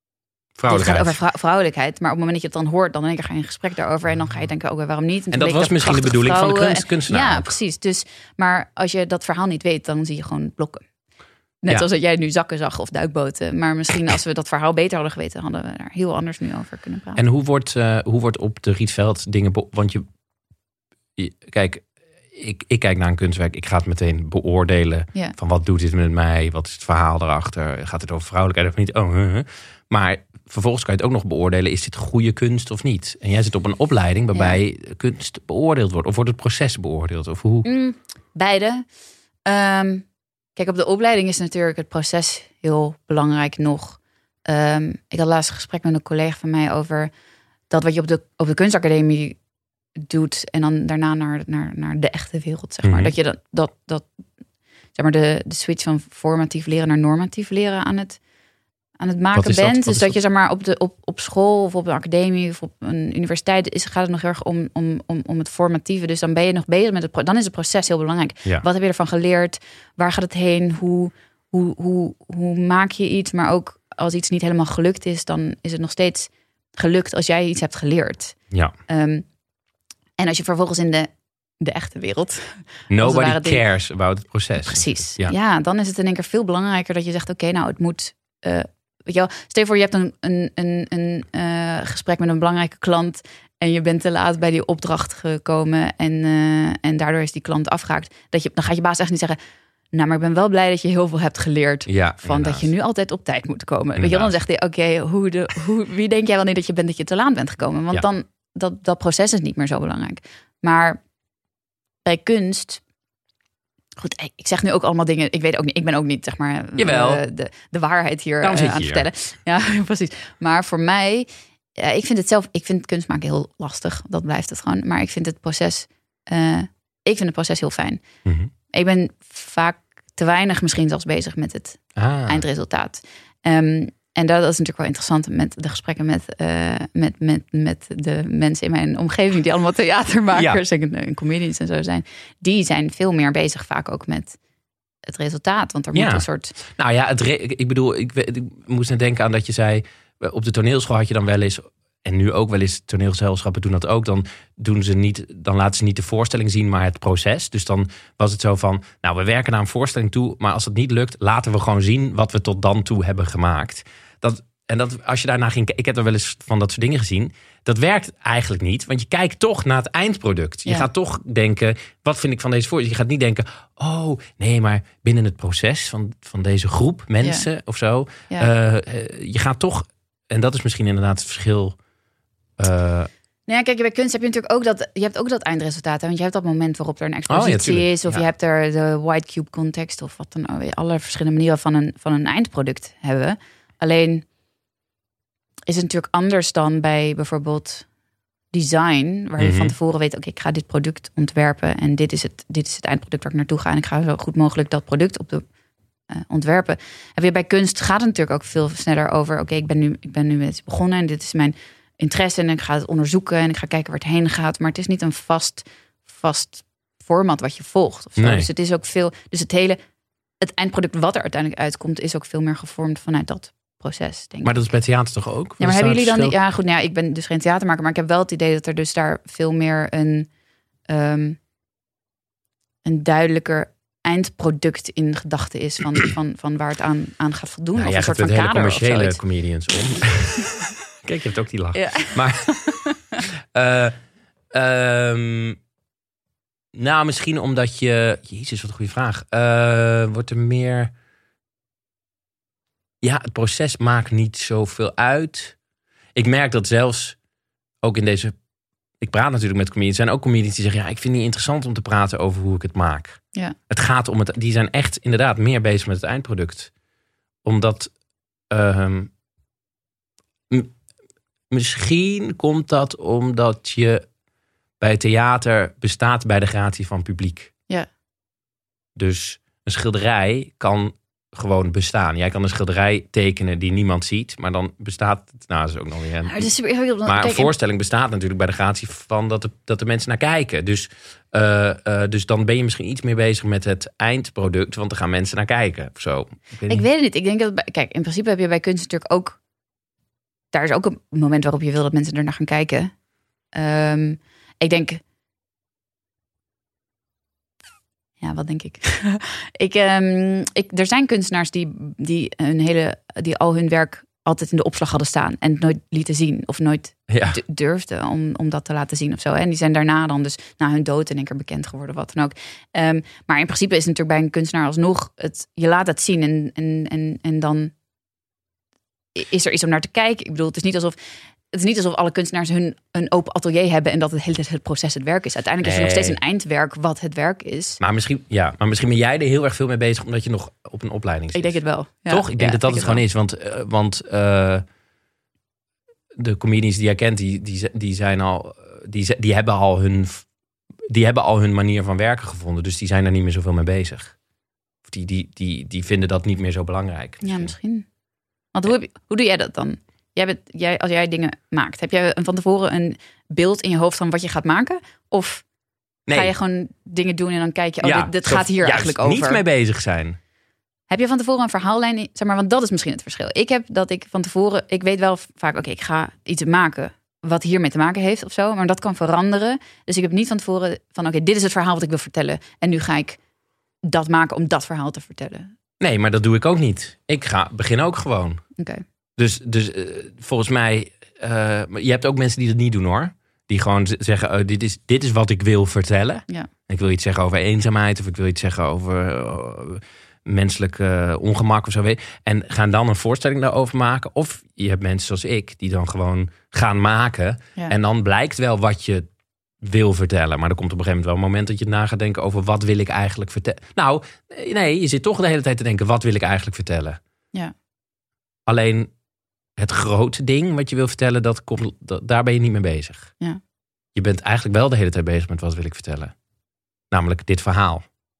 dit gaat over vrou- vrouwelijkheid. Maar op het moment dat je het dan hoort, dan in één keer ga je een gesprek daarover. En dan ga je denken, oh, waarom niet? En, en dat was dat misschien de bedoeling van de kunst, kunstenaar. Ja, precies. Dus, maar als je dat verhaal niet weet, dan zie je gewoon blokken. Net ja. zoals dat jij nu zakken zag of duikboten. Maar misschien als we dat verhaal beter hadden geweten, hadden we daar heel anders nu over kunnen praten. En hoe wordt, uh, hoe wordt op de Rietveld dingen... Be- want je, je... Kijk, ik, ik kijk naar een kunstwerk. Ik ga het meteen beoordelen. Ja. Van wat doet dit met mij? Wat is het verhaal erachter? Gaat het over vrouwelijkheid of niet? Oh, huh, huh. Maar vervolgens kan je het ook nog beoordelen. Is dit goede kunst of niet? En jij zit op een opleiding waarbij ja. kunst beoordeeld wordt. Of wordt het proces beoordeeld? Of hoe? Mm, beide. Um, kijk, op de opleiding is natuurlijk het proces heel belangrijk nog. Um, ik had laatst een gesprek met een collega van mij over dat wat je op de, op de kunstacademie doet en dan daarna naar, naar, naar de echte wereld, zeg maar. Mm-hmm. Dat je dat, dat, dat zeg maar de, de switch van formatief leren naar normatief leren aan het aan het maken bent. Dat? Dus dat, dat je zeg maar op de op, op school of op een academie of op een universiteit is, gaat het nog heel erg om, om, om, om het formatieve. Dus dan ben je nog bezig met het dan is het proces heel belangrijk. Ja. Wat heb je ervan geleerd? Waar gaat het heen? Hoe, hoe, hoe, hoe maak je iets? Maar ook als iets niet helemaal gelukt is, dan is het nog steeds gelukt als jij iets hebt geleerd. Ja. Um, en als je vervolgens in de de echte wereld. Nobody cares about het proces. Precies. Ja. ja, dan is het in één keer veel belangrijker dat je zegt, oké, okay, nou, het moet. Uh, weet je wel, stel je voor, je hebt een, een, een, een uh, gesprek met een belangrijke klant en je bent te laat bij die opdracht gekomen en, uh, en daardoor is die klant afgehaakt. Dat je, dan gaat je baas echt niet zeggen, nou, maar ik ben wel blij dat je heel veel hebt geleerd ja, van inderdaad. Dat je nu altijd op tijd moet komen. Weet je, dan zegt hij, oké, okay, hoe de, hoe, wie denk jij wel niet dat je bent dat je te laat bent gekomen? Want ja. dan, dat, dat proces is niet meer zo belangrijk. Maar bij kunst, goed, ik zeg nu ook allemaal dingen. Ik weet ook niet, ik ben ook niet, zeg maar, Jawel. Uh, de, de waarheid hier uh, aan hier. het vertellen. Ja, precies. Maar voor mij, ja, ik vind het zelf, ik vind kunst maken heel lastig. Dat blijft het gewoon. Maar ik vind het proces, uh, ik vind het proces heel fijn. Mm-hmm. Ik ben vaak te weinig misschien zelfs bezig met het ah. eindresultaat. Um, en dat is natuurlijk wel interessant met de gesprekken met, uh, met, met, met de mensen in mijn omgeving die allemaal theatermakers ja. en, en comedians en zo zijn. Die zijn veel meer bezig vaak ook met het resultaat. Want er moet ja. een soort... Nou ja, het re- ik bedoel, ik, ik moest net denken aan dat je zei, op de toneelschool had je dan wel eens, en nu ook wel eens, toneelgezelschappen doen dat ook, dan doen ze niet, dan laten ze niet de voorstelling zien, maar het proces. Dus dan was het zo van, nou, we werken naar een voorstelling toe, maar als het niet lukt, laten we gewoon zien wat we tot dan toe hebben gemaakt. Dat, en dat, als je daarna ging, ik heb er wel eens van dat soort dingen gezien. Dat werkt eigenlijk niet, want je kijkt toch naar het eindproduct. Je ja. gaat toch denken, wat vind ik van deze voorstelling? Je gaat niet denken, oh, nee, maar binnen het proces van, van deze groep mensen ja. of zo. Ja. Uh, je gaat toch, en dat is misschien inderdaad het verschil. Uh, Nou ja, kijk, bij kunst heb je natuurlijk ook dat, je hebt ook dat eindresultaat. Hè? Want je hebt dat moment waarop er een expositie oh, ja, is, of ja. je hebt er de white cube context, of wat dan ook. Alle verschillende manieren van een, van een eindproduct hebben. Alleen is het natuurlijk anders dan bij bijvoorbeeld design, waar je mm-hmm. van tevoren weet, oké, okay, ik ga dit product ontwerpen en dit is het, dit is het eindproduct waar ik naartoe ga en ik ga zo goed mogelijk dat product op de uh, ontwerpen. En weer bij kunst gaat het natuurlijk ook veel sneller over, oké, okay, ik ben nu, ik ben nu met begonnen en dit is mijn interesse en ik ga het onderzoeken en ik ga kijken waar het heen gaat, maar het is niet een vast, vast format wat je volgt. Of zo. Nee. Dus het is ook veel, dus het hele, het eindproduct wat er uiteindelijk uitkomt, is ook veel meer gevormd vanuit dat proces, denk maar ik. dat is bij theater toch ook? Ja, maar hebben jullie dan... Ja, goed, nou ja, ik ben dus geen theatermaker, maar ik heb wel het idee dat er dus daar veel meer een, um, een duidelijker eindproduct in gedachten is van, van, van waar het aan, aan gaat voldoen. Nou, of een soort van kader commerciële comedians om. Kijk, je hebt ook die lach. Ja. Maar, uh, um, nou, misschien omdat je... Jezus, wat een goede vraag. Uh, wordt er meer... Ja, het proces maakt niet zoveel uit. Ik merk dat zelfs ook in deze... Ik praat natuurlijk met comedians. Er zijn ook comedians die zeggen, ja, ik vind het niet interessant om te praten over hoe ik het maak. Ja. Het gaat om het... Die zijn echt inderdaad meer bezig met het eindproduct. Omdat... Um, m- misschien komt dat omdat je bij theater bestaat bij de gratie van publiek. Ja. Dus een schilderij kan gewoon bestaan. Jij kan een schilderij tekenen die niemand ziet, maar dan bestaat het... Nou, dat is ook nog weer... Een, maar super, maar kijk, een voorstelling bestaat natuurlijk bij de gratie van dat de, dat de mensen naar kijken. Dus, uh, uh, dus dan ben je misschien iets meer bezig met het eindproduct, want er gaan mensen naar kijken. Of zo. Ik weet, ik weet het niet. Ik denk dat... Kijk, in principe heb je bij kunst natuurlijk ook... Daar is ook een moment waarop je wil dat mensen er naar gaan kijken. Um, ik denk... Ja, wat denk ik? ik, um, ik? Er zijn kunstenaars die, die, een hele, die al hun werk altijd in de opslag hadden staan. En het nooit lieten zien. Of nooit ja. d- durfden om, om dat te laten zien of zo. En die zijn daarna dan dus na hun dood in één keer bekend geworden. Wat dan ook. Um, maar in principe is het natuurlijk bij een kunstenaar alsnog... Het, je laat het zien en, en, en, en dan... is er iets om naar te kijken. Ik bedoel, het is niet alsof, het is niet alsof alle kunstenaars hun een open atelier hebben en dat het hele het proces het werk is. Uiteindelijk is er nog steeds een eindwerk wat het werk is. Maar misschien, ja, maar misschien ben jij er heel erg veel mee bezig omdat je nog op een opleiding zit. Ik denk het wel. Ja. Toch? Ik denk ja, dat dat het, het gewoon is. Want, uh, want uh, de comedians die jij kent, die, die, die zijn al, die, die hebben al hun, die hebben al hun manier van werken gevonden. Dus die zijn er niet meer zoveel mee bezig. Of die, die, die, die vinden dat niet meer zo belangrijk. Misschien. Ja, misschien. Want hoe, heb je, hoe doe jij dat dan? Jij bent, jij, als jij dingen maakt, heb jij van tevoren een beeld in je hoofd van wat je gaat maken? Of nee. Ga je gewoon dingen doen en dan kijk je, oh, ja, dit, dit gaat hier ja, eigenlijk over? Niet mee bezig zijn. Heb je van tevoren een verhaallijn? Zeg maar, want dat is misschien het verschil. Ik heb dat ik van tevoren, ik weet wel vaak, oké, okay, ik ga iets maken wat hiermee te maken heeft of zo, maar dat kan veranderen. Dus ik heb niet van tevoren van, oké, okay, dit is het verhaal wat ik wil vertellen en nu ga ik dat maken om dat verhaal te vertellen. Nee, maar dat doe ik ook niet. Ik ga begin ook gewoon. Oké. Okay. Dus, dus uh, volgens mij, uh, je hebt ook mensen die dat niet doen hoor. Die gewoon zeggen, oh, dit, is, dit is wat ik wil vertellen. Ja. Ik wil iets zeggen over eenzaamheid of ik wil iets zeggen over uh, menselijk uh, ongemak of zo. En gaan dan een voorstelling daarover maken. Of je hebt mensen zoals ik die dan gewoon gaan maken. Ja. En dan blijkt wel wat je wil vertellen. Maar er komt op een gegeven moment wel een moment dat je na gaat denken over wat wil ik eigenlijk vertellen. Nou, nee, je zit toch de hele tijd te denken, wat wil ik eigenlijk vertellen? Ja. Alleen het grote ding wat je wil vertellen, dat komt, dat, daar ben je niet mee bezig. Ja. Je bent eigenlijk wel de hele tijd bezig met wat wil ik vertellen. Namelijk dit verhaal.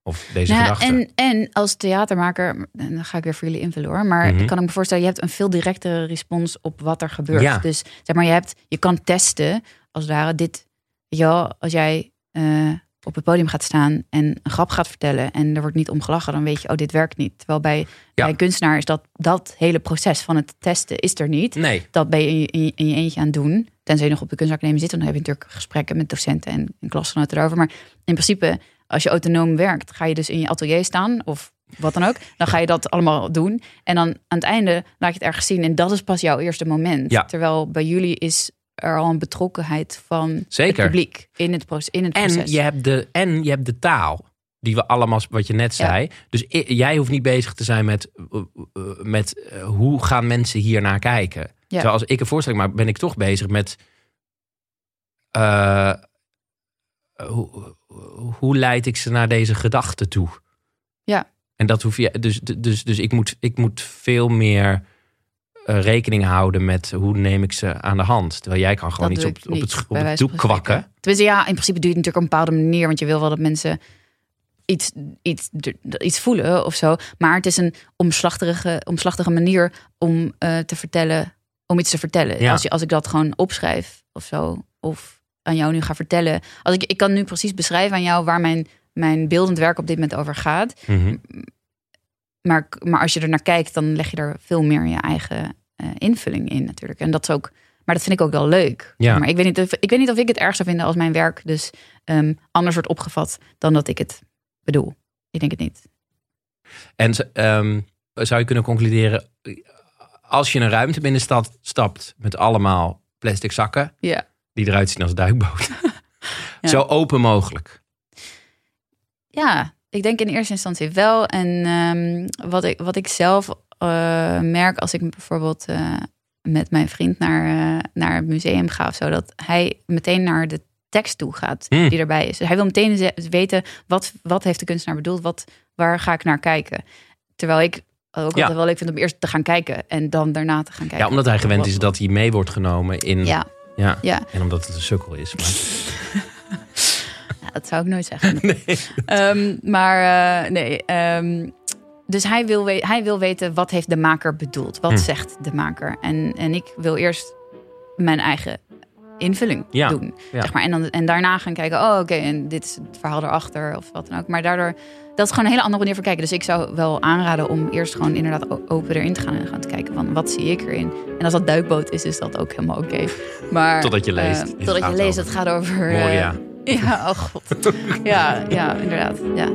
Of deze nou, gedachte. En, en als theatermaker, dan ga ik weer voor jullie invullen hoor. Maar mm-hmm. kan ik me voorstellen, je hebt een veel directere respons op wat er gebeurt. Ja. Dus zeg maar, je, hebt, je kan testen, als het ware, dit. Ja, als jij uh, op het podium gaat staan en een grap gaat vertellen en er wordt niet om gelachen, dan weet je, oh, dit werkt niet. Terwijl bij, ja. bij een kunstenaar is dat, dat hele proces van het testen is er niet. Nee. Dat ben je in, je in je eentje aan het doen. Tenzij je nog op de kunstacademie zit, dan heb je natuurlijk gesprekken met docenten en, en klasgenoten erover. Maar in principe, als je autonoom werkt, ga je dus in je atelier staan of wat dan ook. Dan ga je dat allemaal doen. En dan aan het einde laat je het ergens zien. En dat is pas jouw eerste moment. Ja. Terwijl bij jullie is er al een betrokkenheid van Zeker. Het publiek in het, proces, in het proces. En je, hebt de, en je hebt de taal. Die we allemaal, wat je net zei. Ja. Dus jij hoeft niet bezig te zijn met, met uh, hoe gaan mensen hier naar kijken. Ja. Terwijl als ik een voorstelling maak, ben ik toch bezig met Uh, hoe, hoe leid ik ze naar deze gedachte toe? Ja. En dat hoef je. Dus, dus, dus ik, moet, ik moet veel meer uh, rekening houden met hoe neem ik ze aan de hand. Terwijl jij kan gewoon dat iets op, op het, op het doek kwakken. Tenminste, ja, in principe doe je het natuurlijk op een bepaalde manier. Want je wil wel dat mensen iets, iets, iets voelen of zo. Maar het is een omslachtige, omslachtige manier om uh, te vertellen, om iets te vertellen. Ja. Als, je, als ik dat gewoon opschrijf of zo, of aan jou nu ga vertellen. Als ik, ik kan nu precies beschrijven aan jou waar mijn, mijn beeldend werk op dit moment over gaat. Mm-hmm. Maar, maar als je er naar kijkt, dan leg je er veel meer je eigen uh, invulling in natuurlijk. En dat is ook, maar dat vind ik ook wel leuk. Ja. Maar ik weet niet of ik weet niet of ik het erg zou vinden als mijn werk dus um, anders wordt opgevat dan dat ik het bedoel. Ik denk het niet. En um, zou je kunnen concluderen, als je een ruimte binnen stad stapt met allemaal plastic zakken, ja. die eruit zien als duikboot. Ja. Zo open mogelijk. Ja, ik denk in eerste instantie wel. En um, wat, ik, wat ik zelf uh, merk als ik bijvoorbeeld uh, met mijn vriend naar, uh, naar het museum ga of zo, dat hij meteen naar de tekst toe gaat mm. die erbij is. Dus hij wil meteen ze- weten wat, wat heeft de kunstenaar bedoeld, wat, waar ga ik naar kijken. Terwijl ik ook ja. altijd wel leuk vind om eerst te gaan kijken en dan daarna te gaan kijken. Ja, omdat hij gewend wat, is dat hij mee wordt genomen in. Ja. Ja. ja. En omdat het een sukkel is. Maar ja, dat zou ik nooit zeggen. Nee. Um, maar uh, nee. Um, dus hij wil, we- hij wil weten wat heeft de maker bedoeld. Wat hm. zegt de maker? En, en ik wil eerst mijn eigen invulling ja. doen. Ja. Zeg maar. en, dan, en daarna gaan kijken. Oh, oké, okay, en dit is het verhaal erachter of wat dan ook. Maar daardoor, dat is gewoon een hele andere manier van kijken. Dus ik zou wel aanraden om eerst gewoon inderdaad open erin te gaan en gaan te kijken van wat zie ik erin. En als dat duikboot is, is dat ook helemaal oké. Okay. Maar totdat je leest. Uh, totdat je leest, het gaat over. Moria. Uh, ja, oh god. ja, ja, inderdaad. Ja.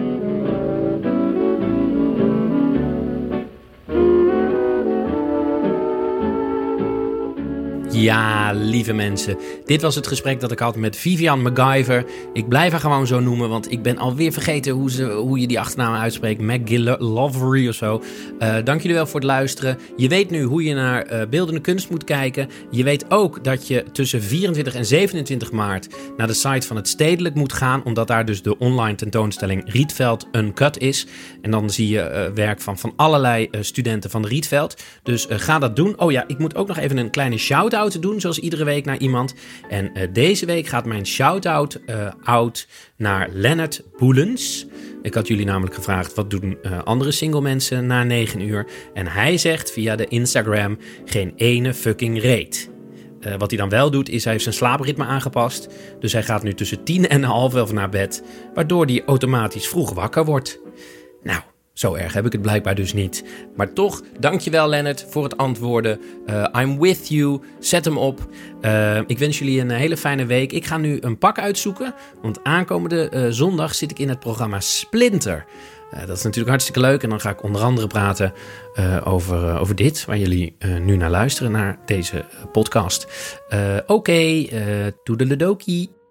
Ja, lieve mensen. Dit was het gesprek dat ik had met Vivian MacGyver. Ik blijf haar gewoon zo noemen, want ik ben alweer vergeten hoe, ze, hoe je die achternaam uitspreekt. McGillivray of zo. Uh, dank jullie wel voor het luisteren. Je weet nu hoe je naar uh, beeldende kunst moet kijken. Je weet ook dat je tussen vierentwintig en zevenentwintig maart naar de site van het Stedelijk moet gaan, omdat daar dus de online tentoonstelling Rietveld Uncut is. En dan zie je uh, werk van, van allerlei uh, studenten van de Rietveld. Dus uh, ga dat doen. Oh ja, ik moet ook nog even een kleine shout-out te doen, zoals iedere week naar iemand. En uh, deze week gaat mijn shout-out uh, out naar Lennart Boelens. Ik had jullie namelijk gevraagd, wat doen uh, andere single mensen na negen uur? En hij zegt via de Instagram, geen ene fucking reet. Uh, wat hij dan wel doet, is hij heeft zijn slaapritme aangepast. Dus hij gaat nu tussen tien en half elf naar bed, waardoor hij automatisch vroeg wakker wordt. Nou, zo erg heb ik het blijkbaar dus niet. Maar toch, dankjewel Lennart voor het antwoorden. Uh, I'm with you. Zet hem op. Uh, ik wens jullie een hele fijne week. Ik ga nu een pak uitzoeken. Want aankomende uh, zondag zit ik in het programma Splinter. Uh, dat is natuurlijk hartstikke leuk. En dan ga ik onder andere praten uh, over, uh, over dit. Waar jullie uh, nu naar luisteren, naar deze uh, podcast. Uh, Oké, okay, uh, toedeledokie.